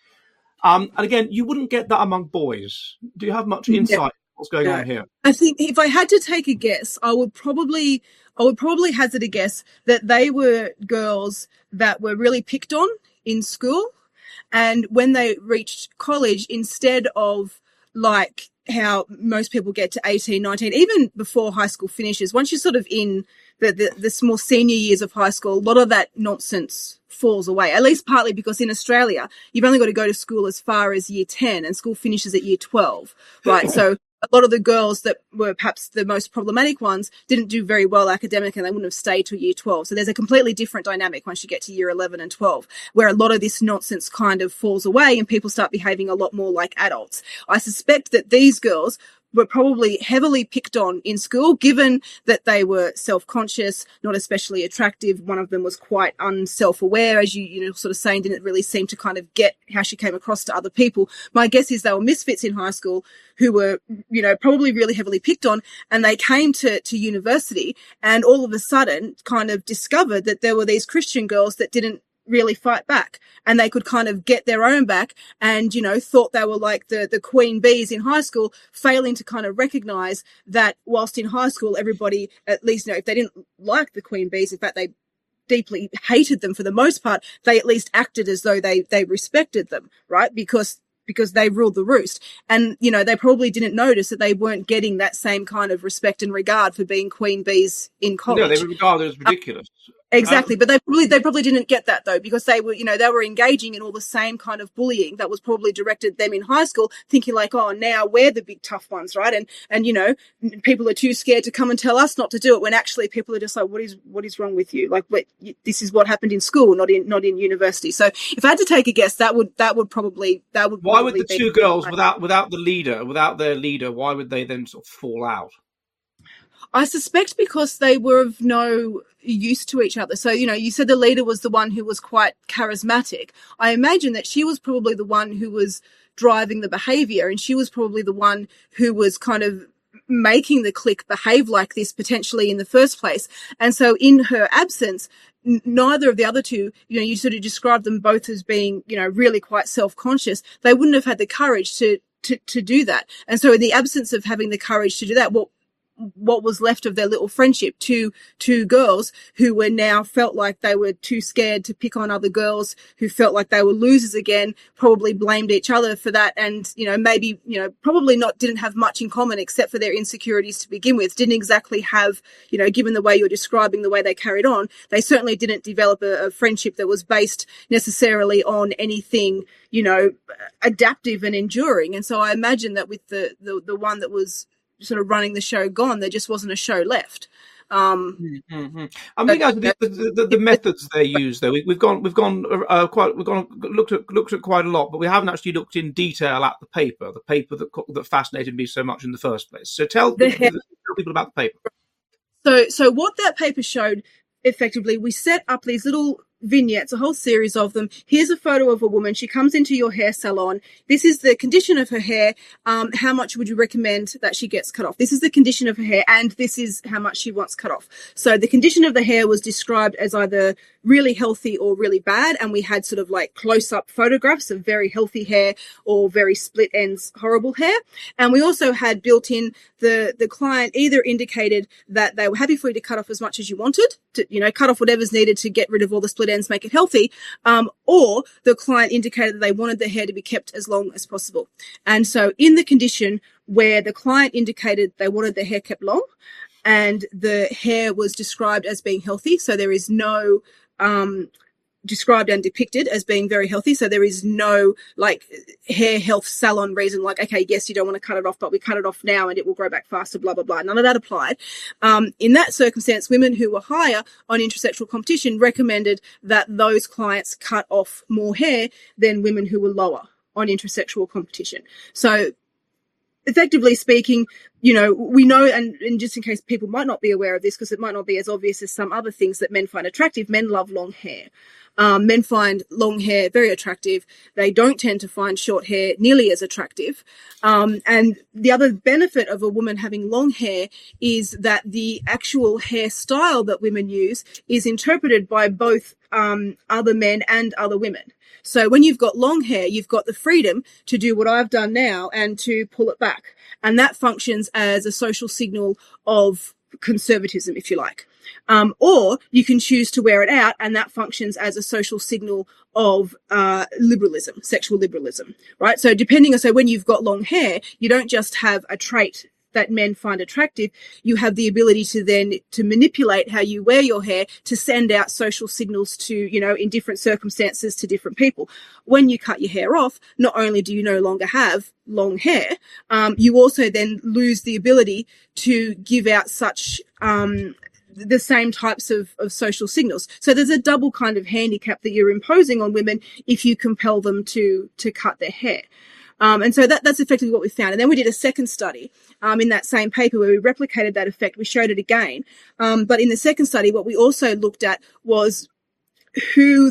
And again, you wouldn't get that among boys. Do you have much insight on what's going on here? I think if I had to take a guess, I would probably hazard a guess that they were girls that were really picked on in school. And when they reached college, instead of like how most people get to 18, 19, even before high school finishes, once you're sort of in the more senior years of high school, a lot of that nonsense falls away, at least partly because in Australia, you've only got to go to school as far as year 10 and school finishes at year 12, right? So a lot of the girls that were perhaps the most problematic ones didn't do very well academically, and they wouldn't have stayed till year 12. So there's a completely different dynamic once you get to year 11 and 12, where a lot of this nonsense kind of falls away and people start behaving a lot more like adults. I suspect that these girls were probably heavily picked on in school, given that they were self-conscious, not especially attractive. One of them was quite unself-aware, as you sort of saying, didn't really seem to kind of get how she came across to other people. My guess is they were misfits in high school who were, probably really heavily picked on, and they came to university and all of a sudden kind of discovered that there were these Christian girls that didn't really fight back, and they could kind of get their own back, and thought they were like the queen bees in high school, failing to kind of recognize that whilst in high school everybody, at least if they didn't like the queen bees, in fact they deeply hated them for the most part, they at least acted as though they respected them, right? Because they ruled the roost. And, they probably didn't notice that they weren't getting that same kind of respect and regard for being queen bees in college. No, they were regarded as ridiculous. Exactly. But they probably didn't get that though, because they were, they were engaging in all the same kind of bullying that was probably directed at them in high school, thinking like, oh, now we're the big tough ones, right? And people are too scared to come and tell us not to do it, when actually people are just like, what is wrong with you? Like, this is what happened in school, not in university. So if I had to take a guess, that would probably. Why would the 2 girls without their leader, why would they then sort of fall out? I suspect because they were of no use to each other. So, you said the leader was the one who was quite charismatic. I imagine that she was probably the one who was driving the behavior, and she was probably the one who was kind of making the clique behave like this potentially in the first place. And so in her absence, neither of the other two, you sort of described them both as being, really quite self-conscious. They wouldn't have had the courage to do that. And so in the absence of having the courage to do that, what was left of their little friendship, two girls who were now felt like they were too scared to pick on other girls, who felt like they were losers again, probably blamed each other for that. And, maybe, probably didn't have much in common except for their insecurities to begin with. Didn't exactly have, given the way you're describing the way they carried on, they certainly didn't develop a friendship that was based necessarily on anything, adaptive and enduring. And so I imagine that with the one that was sort of running the show gone, there just wasn't a show left. I'm thinking of the methods they use, though. We've looked at quite a lot, but we haven't actually looked in detail at the paper that fascinated me so much in the first place. So tell people about the paper. So what that paper showed, effectively, we set up these little vignettes, a whole series of them. Here's a photo of a woman. She comes into your hair salon. This is the condition of her hair. How much would you recommend that she gets cut off? This is the condition of her hair, and this is how much she wants cut off. So the condition of the hair was described as either really healthy or really bad, and we had sort of like close-up photographs of very healthy hair or very split ends, horrible hair. And we also had built in the client either indicated that they were happy for you to cut off as much as you wanted, to, cut off whatever's needed to get rid of all the split ends, make it healthy, or the client indicated that they wanted the hair to be kept as long as possible. And so in the condition where the client indicated they wanted the hair kept long and the hair was described as being healthy, so there is no described and depicted as being very healthy. So there is no like hair health salon reason like, okay, yes, you don't want to cut it off, but we cut it off now and it will grow back faster, blah, blah, blah. None of that applied. In that circumstance, women who were higher on intersexual competition recommended that those clients cut off more hair than women who were lower on intersexual competition. So effectively speaking, we know, and just in case people might not be aware of this, because it might not be as obvious as some other things that men find attractive, men love long hair. Men find long hair very attractive. They don't tend to find short hair nearly as attractive. And the other benefit of a woman having long hair is that the actual hairstyle that women use is interpreted by both other men and other women. So when you've got long hair, you've got the freedom to do what I've done now and to pull it back. And that functions as a social signal of conservatism, if you like. Or you can choose to wear it out, and that functions as a social signal of liberalism, sexual liberalism, right? So so when you've got long hair, you don't just have a trait that men find attractive, you have the ability to manipulate how you wear your hair to send out social signals to, in different circumstances to different people. When you cut your hair off, not only do you no longer have long hair, you also then lose the ability to give out such the same types of social signals. So there's a double kind of handicap that you're imposing on women if you compel them to cut their hair. And so that's effectively what we found. And then we did a second study in that same paper where we replicated that effect. We showed it again. But in the second study, what we also looked at was who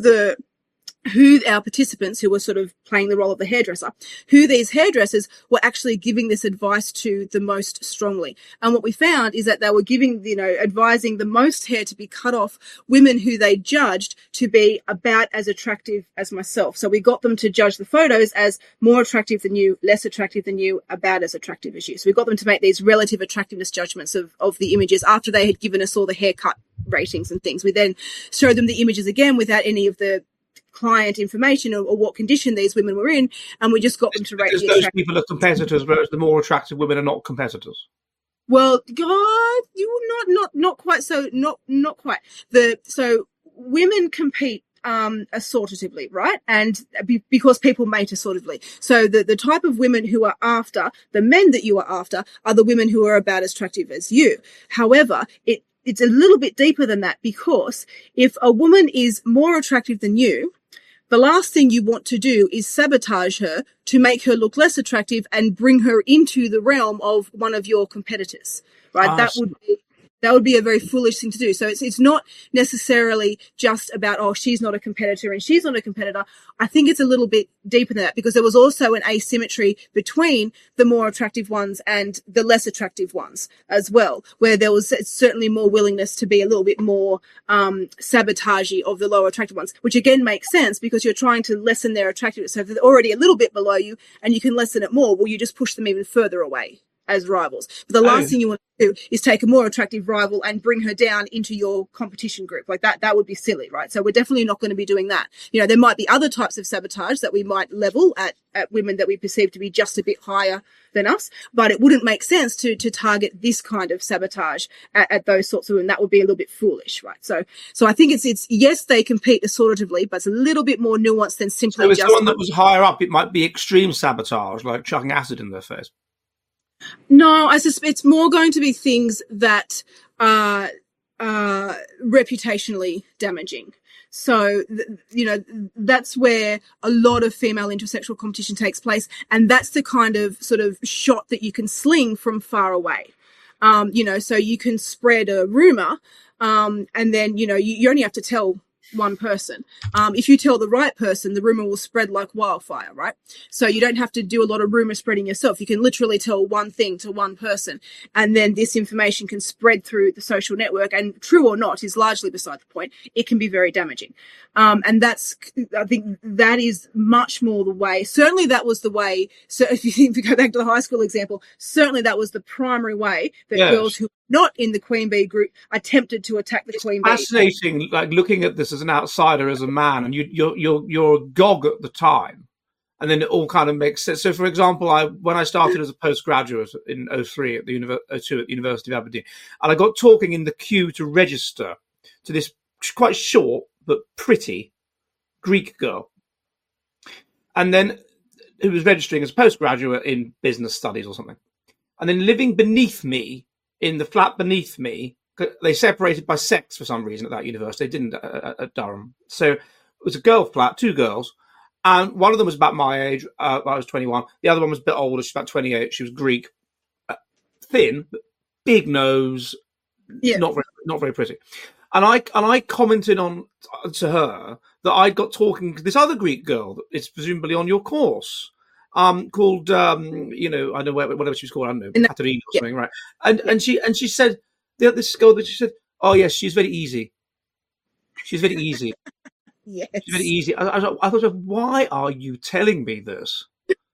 our participants who were sort of playing the role of the hairdresser, who these hairdressers were actually giving this advice to the most strongly. And what we found is that they were giving, advising the most hair to be cut off women who they judged to be about as attractive as myself. So we got them to judge the photos as more attractive than you, less attractive than you, about as attractive as you. So we got them to make these relative attractiveness judgments of the images after they had given us all the haircut ratings and things. We then showed them the images again without any of the client information or what condition these women were in, and we just got them to rate the those people are competitors, whereas the more attractive women are not competitors. Well, God, you not quite so not quite. So women compete assortatively, right? And because people mate assortatively. So the type of women who are after the men that you are after are the women who are about as attractive as you. However, it's a little bit deeper than that, because if a woman is more attractive than you, the last thing you want to do is sabotage her to make her look less attractive and bring her into the realm of one of your competitors, right? That would be a very foolish thing to do. So it's not necessarily just about, oh, she's not a competitor and she's not a competitor. I think it's a little bit deeper than that, because there was also an asymmetry between the more attractive ones and the less attractive ones as well, where there was certainly more willingness to be a little bit more sabotagey of the lower attractive ones, which again makes sense because you're trying to lessen their attractiveness. So if they're already a little bit below you and you can lessen it more, well, you just push them even further away as rivals. But the last thing you want to do is take a more attractive rival and bring her down into your competition group. Like that would be silly, right? So we're definitely not going to be doing that. You know, there might be other types of sabotage that we might level at women that we perceive to be just a bit higher than us, but it wouldn't make sense to target this kind of sabotage at those sorts of women. That would be a little bit foolish, right? So I think it's yes, they compete assortatively, but it's a little bit more nuanced than simply just. So if someone that was higher up, it might be extreme sabotage, like chucking acid in their face. No, I suspect it's more going to be things that are reputationally damaging. So, that's where a lot of female intersexual competition takes place. And that's the kind of sort of shot that you can sling from far away. So you can spread a rumor, and then, you only have to tell one person. If you tell the right person, the rumor will spread like wildfire, right? So you don't have to do a lot of rumor spreading yourself. You can literally tell one thing to one person, and then this information can spread through the social network, and true or not is largely beside the point. It can be very damaging. And I think that is much more the way. Certainly that was the way. So if you go back to the high school example, certainly that was the primary way that girls who were not in the Queen Bee group attempted to attack the Queen Bee. Fascinating, like looking at this as an outsider, as a man, and you're a gog at the time, and then it all kind of makes sense. So, for example, when I started as a postgraduate in 2003 at the University of Aberdeen, and I got talking in the queue to register to this quite short but pretty Greek girl, and then who was registering as a postgraduate in business studies or something, and then living beneath me in the flat beneath me. They separated by sex for some reason at that university. They didn't at Durham. So it was a girl flat, two girls. And one of them was about my age. I was 21. The other one was a bit older. She's about 28. She was Greek. Thin, big nose. Yeah. Not very pretty. And I commented to her that I'd got talking to this other Greek girl that is presumably on your course. Called, I don't know, whatever she was called. I don't know, Katerina or something, right? And she said, this girl that she said, oh yes, she's very easy. She's very easy. Yes. She's very easy. I thought, why are you telling me this?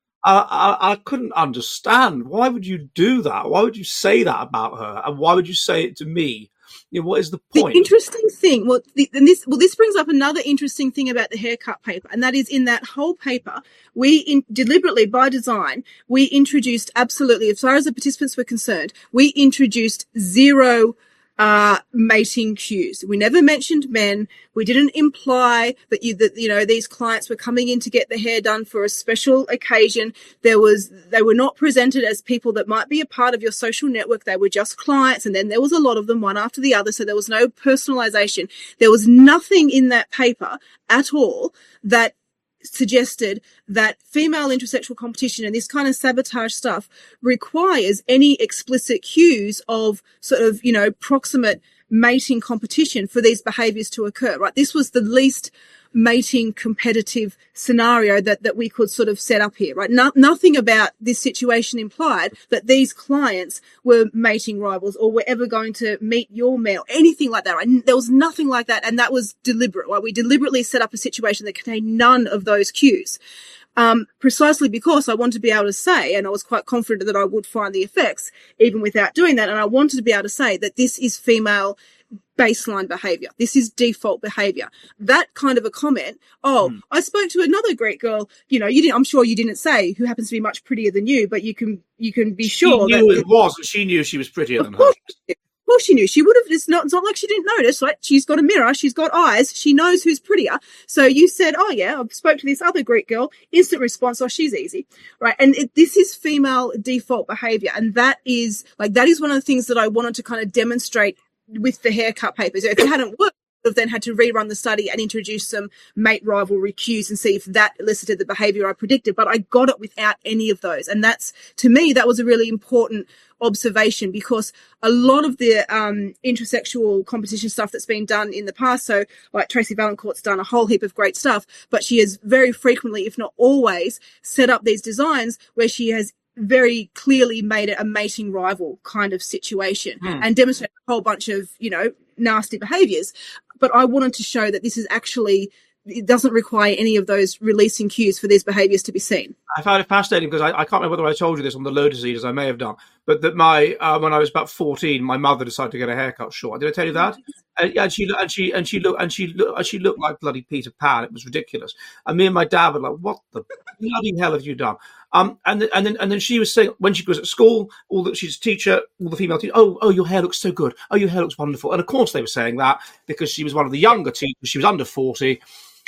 I couldn't understand. Why would you do that? Why would you say that about her? And why would you say it to me? What is the point? The interesting thing, this brings up another interesting thing about the haircut paper, and that is in that whole paper, deliberately by design, we introduced absolutely, as far as the participants were concerned, we introduced zero mating cues. We never mentioned men. We didn't imply that these clients were coming in to get their hair done for a special occasion. They were not presented as people that might be a part of your social network. They were just clients, and then there was a lot of them, one after the other. So there was no personalization. There was nothing in that paper at all that suggested that female intersexual competition and this kind of sabotage stuff requires any explicit cues of sort of, proximate mating competition for these behaviors to occur, right? This was the least mating competitive scenario that we could sort of set up here, right? Nothing about this situation implied that these clients were mating rivals or were ever going to meet your male, anything like that, right? There was nothing like that, and that was deliberate, right? We deliberately set up a situation that contained none of those cues. Precisely because I wanted to be able to say, and I was quite confident that I would find the effects even without doing that, and I wanted to be able to say that this is female baseline behavior. This is default behavior. That kind of a comment, I spoke to another Greek girl, I'm sure you didn't say, who happens to be much prettier than you, but you can be sure she knew it was, and she knew she was prettier than her. Well, she knew. She would have. It's not like she didn't notice. Right? She's got a mirror. She's got eyes. She knows who's prettier. So you said, "Oh yeah, I spoke to this other Greek girl." Instant response, "Oh, she's easy," right? And this is female default behavior, and that is one of the things that I wanted to kind of demonstrate with the haircut papers. If it hadn't worked, then had to rerun the study and introduce some mate rivalry cues and see if that elicited the behavior I predicted. But I got it without any of those. And that's, to me, that was a really important observation, because a lot of the intersexual competition stuff that's been done in the past, so like Tracy Valancourt's done a whole heap of great stuff, but she has very frequently, if not always, set up these designs where she has very clearly made it a mating rival kind of situation and demonstrated a whole bunch of, nasty behaviors. But I wanted to show that this is actually, it doesn't require any of those releasing cues for these behaviors to be seen. I found it fascinating because I can't remember whether I told you this on the low disease, I may have done, but that my when I was about 14, my mother decided to get her haircut short. Did I tell you that? And she looked like bloody Peter Pan. It was ridiculous. And me and my dad were like, "What the bloody hell have you done?" And then she was saying, when she was at school, she's a teacher, all the female teachers, oh, your hair looks so good. Oh, your hair looks wonderful. And of course they were saying that because she was one of the younger teachers. She was under 40.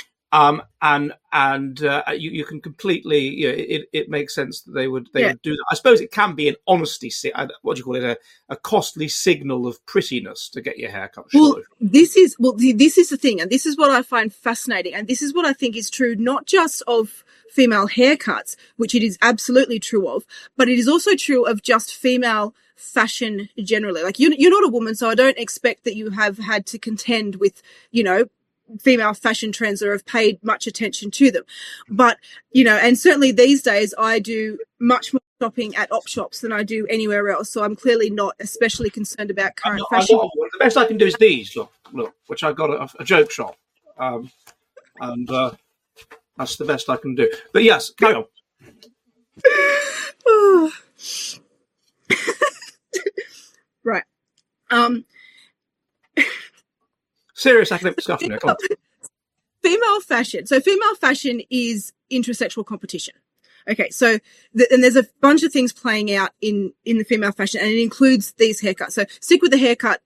You can completely, it makes sense that they would do that. I suppose it can be an honesty, what do you call it, a costly signal of prettiness to get your hair cut short. This is the thing, and this is what I find fascinating, and this is what I think is true not just of female haircuts, which it is absolutely true of, but it is also true of just female fashion generally. Like you're not a woman, so I don't expect that you have had to contend with, female fashion trends or have paid much attention to them. But, and certainly these days I do much more shopping at op shops than I do anywhere else. So I'm clearly not especially concerned about current fashion. The best I can do is these, look, which I got a joke shop. And that's the best I can do. But yes, carry on. Right. Serious academic discussion here. Come on. Female fashion. So female fashion is intersexual competition. Okay, so and there's a bunch of things playing out in the female fashion, and it includes these haircuts. So stick with the haircut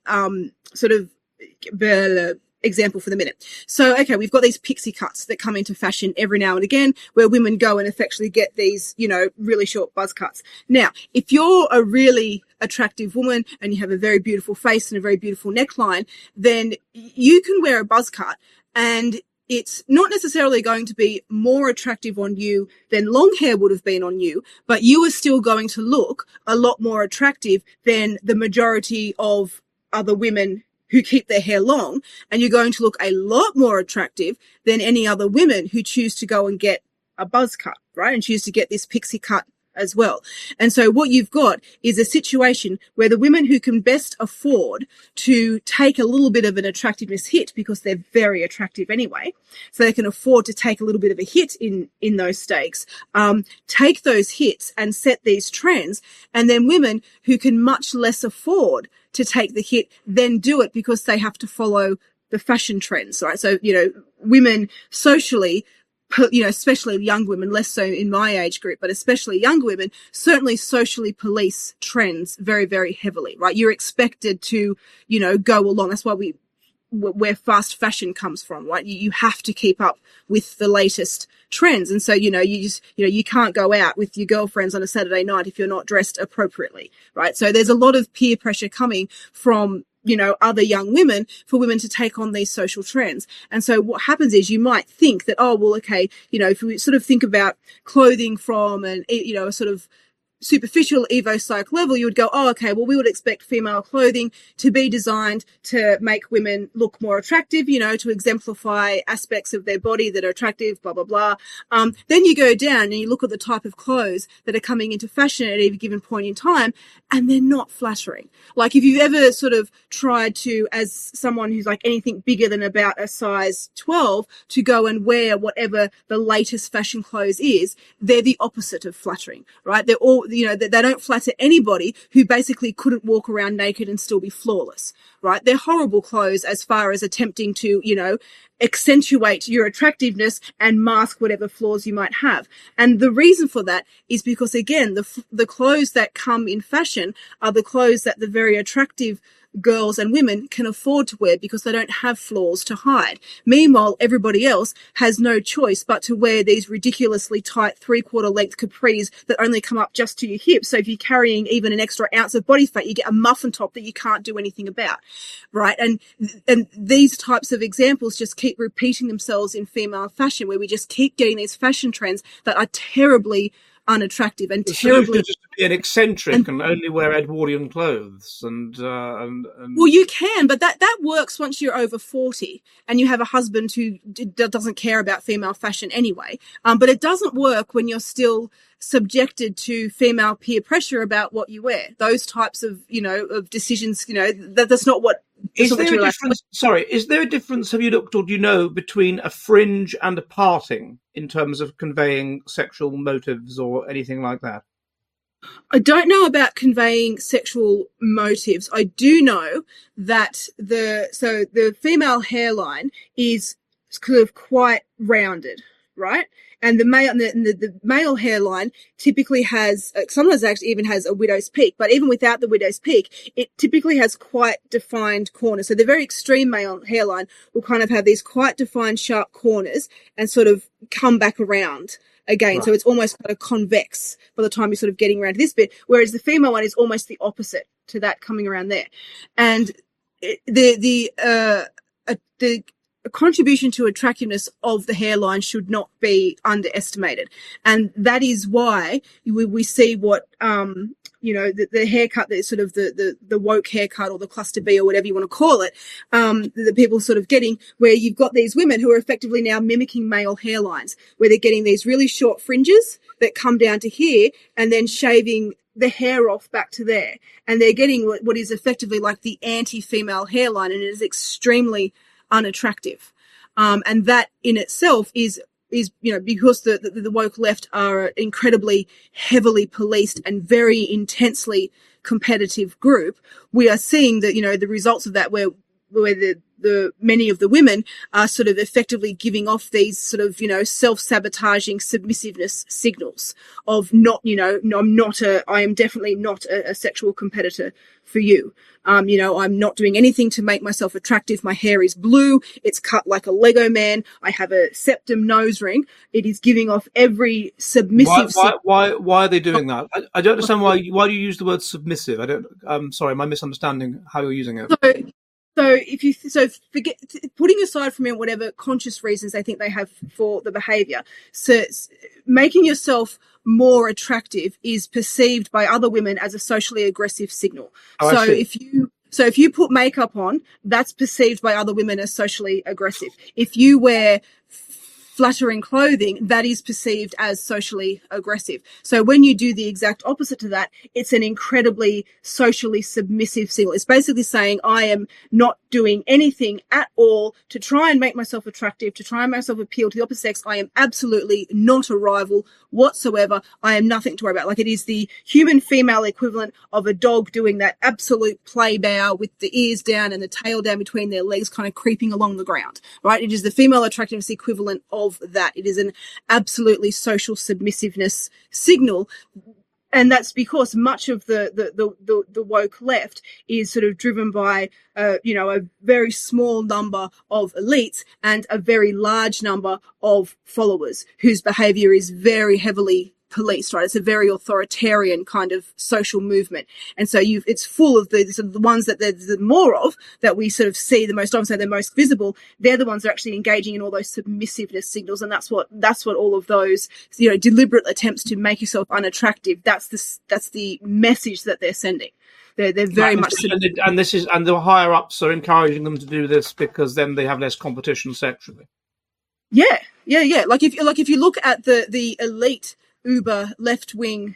example for the minute. So, okay, we've got these pixie cuts that come into fashion every now and again where women go and effectively get these, really short buzz cuts. Now, if you're a really attractive woman and you have a very beautiful face and a very beautiful neckline, then you can wear a buzz cut and it's not necessarily going to be more attractive on you than long hair would have been on you, but you are still going to look a lot more attractive than the majority of other women who keep their hair long, and you're going to look a lot more attractive than any other women who choose to go and get a buzz cut, right? And choose to get this pixie cut as well. And so what you've got is a situation where the women who can best afford to take a little bit of an attractiveness hit, because they're very attractive anyway, so they can afford to take a little bit of a hit in those stakes, take those hits and set these trends. And then women who can much less afford to take the hit then do it because they have to follow the fashion trends, right? So, women socially, especially young women, less so in my age group, but especially young women, certainly socially police trends very, very heavily, right? You're expected to, go along. That's why where fast fashion comes from, right? You have to keep up with the latest trends. And so, you can't go out with your girlfriends on a Saturday night if you're not dressed appropriately, right? So there's a lot of peer pressure coming from, other young women for women to take on these social trends. And so what happens is you might think that, if we sort of think about clothing from a sort of superficial Evo Psych level, you would go, we would expect female clothing to be designed to make women look more attractive, to exemplify aspects of their body that are attractive, blah, blah, blah. Then you go down and you look at the type of clothes that are coming into fashion at any given point in time, and they're not flattering. Like if you've ever sort of tried to, as someone who's like anything bigger than about a size 12, to go and wear whatever the latest fashion clothes is, they're the opposite of flattering, right? They're all, they don't flatter anybody who basically couldn't walk around naked and still be flawless, right? They're horrible clothes as far as attempting to, accentuate your attractiveness and mask whatever flaws you might have. And the reason for that is because, again, the clothes that come in fashion are the clothes that the very attractive girls and women can afford to wear because they don't have flaws to hide. Meanwhile, everybody else has no choice but to wear these ridiculously tight 3/4 length capris that only come up just to your hips. So if you're carrying even an extra ounce of body fat, you get a muffin top that you can't do anything about, right? And these types of examples just keep repeating themselves in female fashion, where we just keep getting these fashion trends that are terribly unattractive and terribly just to be an eccentric and only wear Edwardian clothes and well, you can, but that works once you're over 40 and you have a husband who doesn't care about female fashion anyway. But it doesn't work when you're still subjected to female peer pressure about what you wear. Those types of, of decisions, that's not what. Is there a difference? Sorry, is there a difference? Have you looked, or do you know, between a fringe and a parting in terms of conveying sexual motives or anything like that? I don't know about conveying sexual motives. I do know that the female hairline is kind of quite rounded, right? And the male hairline typically has, sometimes actually even has a widow's peak, but even without the widow's peak, it typically has quite defined corners. So the very extreme male hairline will kind of have these quite defined sharp corners and sort of come back around again. Right. So it's almost kind of convex by the time you're sort of getting around to this bit, whereas the female one is almost the opposite to that, coming around there. And the contribution to attractiveness of the hairline should not be underestimated. And that is why we see what, the haircut, that sort of the woke haircut or the cluster B or whatever you want to call it, the people sort of getting, where you've got these women who are effectively now mimicking male hairlines, where they're getting these really short fringes that come down to here and then shaving the hair off back to there. And they're getting what is effectively like the anti-female hairline, and it is extremely unattractive. And that in itself is because the woke left are incredibly heavily policed and very intensely competitive group, we are seeing that, the results of that, where the many of the women are sort of effectively giving off these sort of, self-sabotaging submissiveness signals of not, I am definitely not a sexual competitor for you. I'm not doing anything to make myself attractive. My hair is blue. It's cut like a Lego man. I have a septum nose ring. It is giving off every submissive. Why are they doing that? I don't understand why do you use the word submissive? I'm sorry, am I misunderstanding how you're using it? So forget, putting aside from whatever conscious reasons they think they have for the behavior, so making yourself more attractive is perceived by other women as a socially aggressive signal. Oh, So if you put makeup on, that's perceived by other women as socially aggressive. If you wear flattering clothing, that is perceived as socially aggressive. So when you do the exact opposite to that, it's an incredibly socially submissive signal. It's basically saying, I am not doing anything at all to try and make myself attractive, to try and make myself appeal to the opposite sex. I am absolutely not a rival whatsoever. I am nothing to worry about. Like, it is the human female equivalent of a dog doing that absolute play bow with the ears down and the tail down between their legs, kind of creeping along the ground, right? It is the female attractiveness equivalent of that. It is an absolutely social submissiveness signal. And that's because much of the woke left is sort of driven by, a very small number of elites and a very large number of followers whose behavior is very heavily policed, right? It's a very authoritarian kind of social movement. And so it's full of the ones that there's the more of, that we sort of see the most often, so they're most visible. They're the ones that are actually engaging in all those submissiveness signals. And that's what all of those, deliberate attempts to make yourself unattractive, that's the message that they're sending. They're very much, and the higher ups are encouraging them to do this because then they have less competition sexually. Yeah. Like if you look at the elite uber left-wing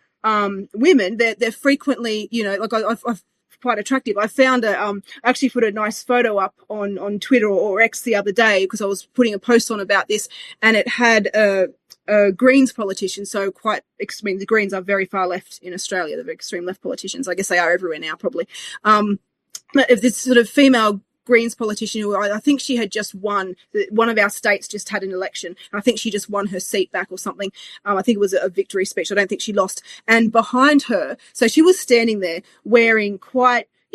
women, they're frequently, I've quite attractive. I found I actually put a nice photo up on Twitter or X the other day, because I was putting a post on about this, and it had a Greens politician, so the Greens are very far left in Australia. They're very extreme left politicians. I guess they are everywhere now, probably. But if this sort of female Greens politician, who I think she had just won, one of our states just had an election, and I think she just won her seat back or something. I think it was a victory speech. I don't think she lost. And behind her, so she was standing there wearing quite,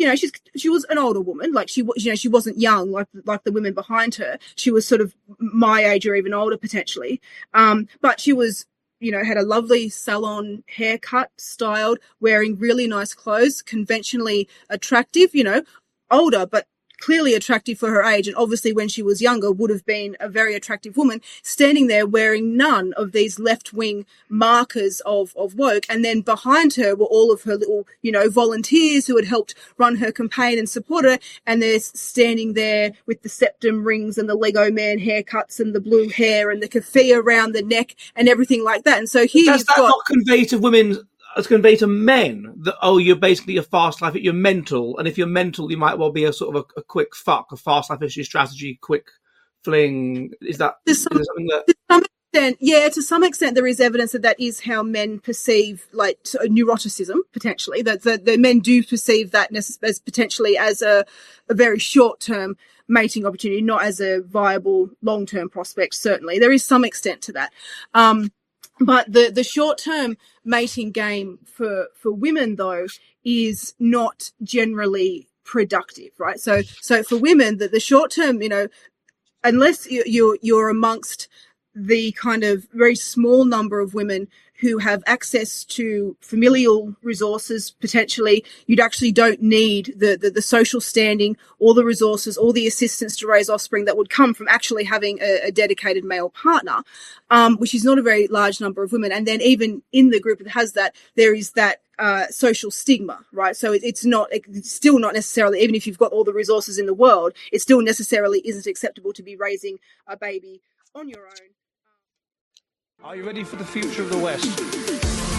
she was an older woman. Like she wasn't young like the women behind her. She was sort of my age or even older potentially. But she was, had a lovely salon haircut, styled, wearing really nice clothes, conventionally attractive, older, but clearly attractive for her age, and obviously when she was younger would have been a very attractive woman, standing there wearing none of these left-wing markers of woke. And then behind her were all of her little, volunteers who had helped run her campaign and support her, and they're standing there with the septum rings and the Lego Man haircuts and the blue hair and the keffiyeh around the neck and everything like that. And so here does that not convey to women, as convey to men, that, you're basically a fast life, you're mental, and if you're mental, you might well be a sort of a quick fuck, a fast life issue strategy, quick fling. Is there something that... To some extent, there is evidence that is how men perceive, like, neuroticism, potentially, that the men do perceive that as potentially as a very short-term mating opportunity, not as a viable long-term prospect, certainly. There is some extent to that. But the short-term mating game for women, though, is not generally productive, right? So for women, the short-term, unless you're amongst the kind of very small number of women who have access to familial resources, potentially, you actually don't need the social standing or the resources or the assistance to raise offspring that would come from actually having a dedicated male partner, which is not a very large number of women. And then even in the group that has that, there is that social stigma, right? So it's still not necessarily, even if you've got all the resources in the world, it still necessarily isn't acceptable to be raising a baby on your own. Are you ready for the future of the West?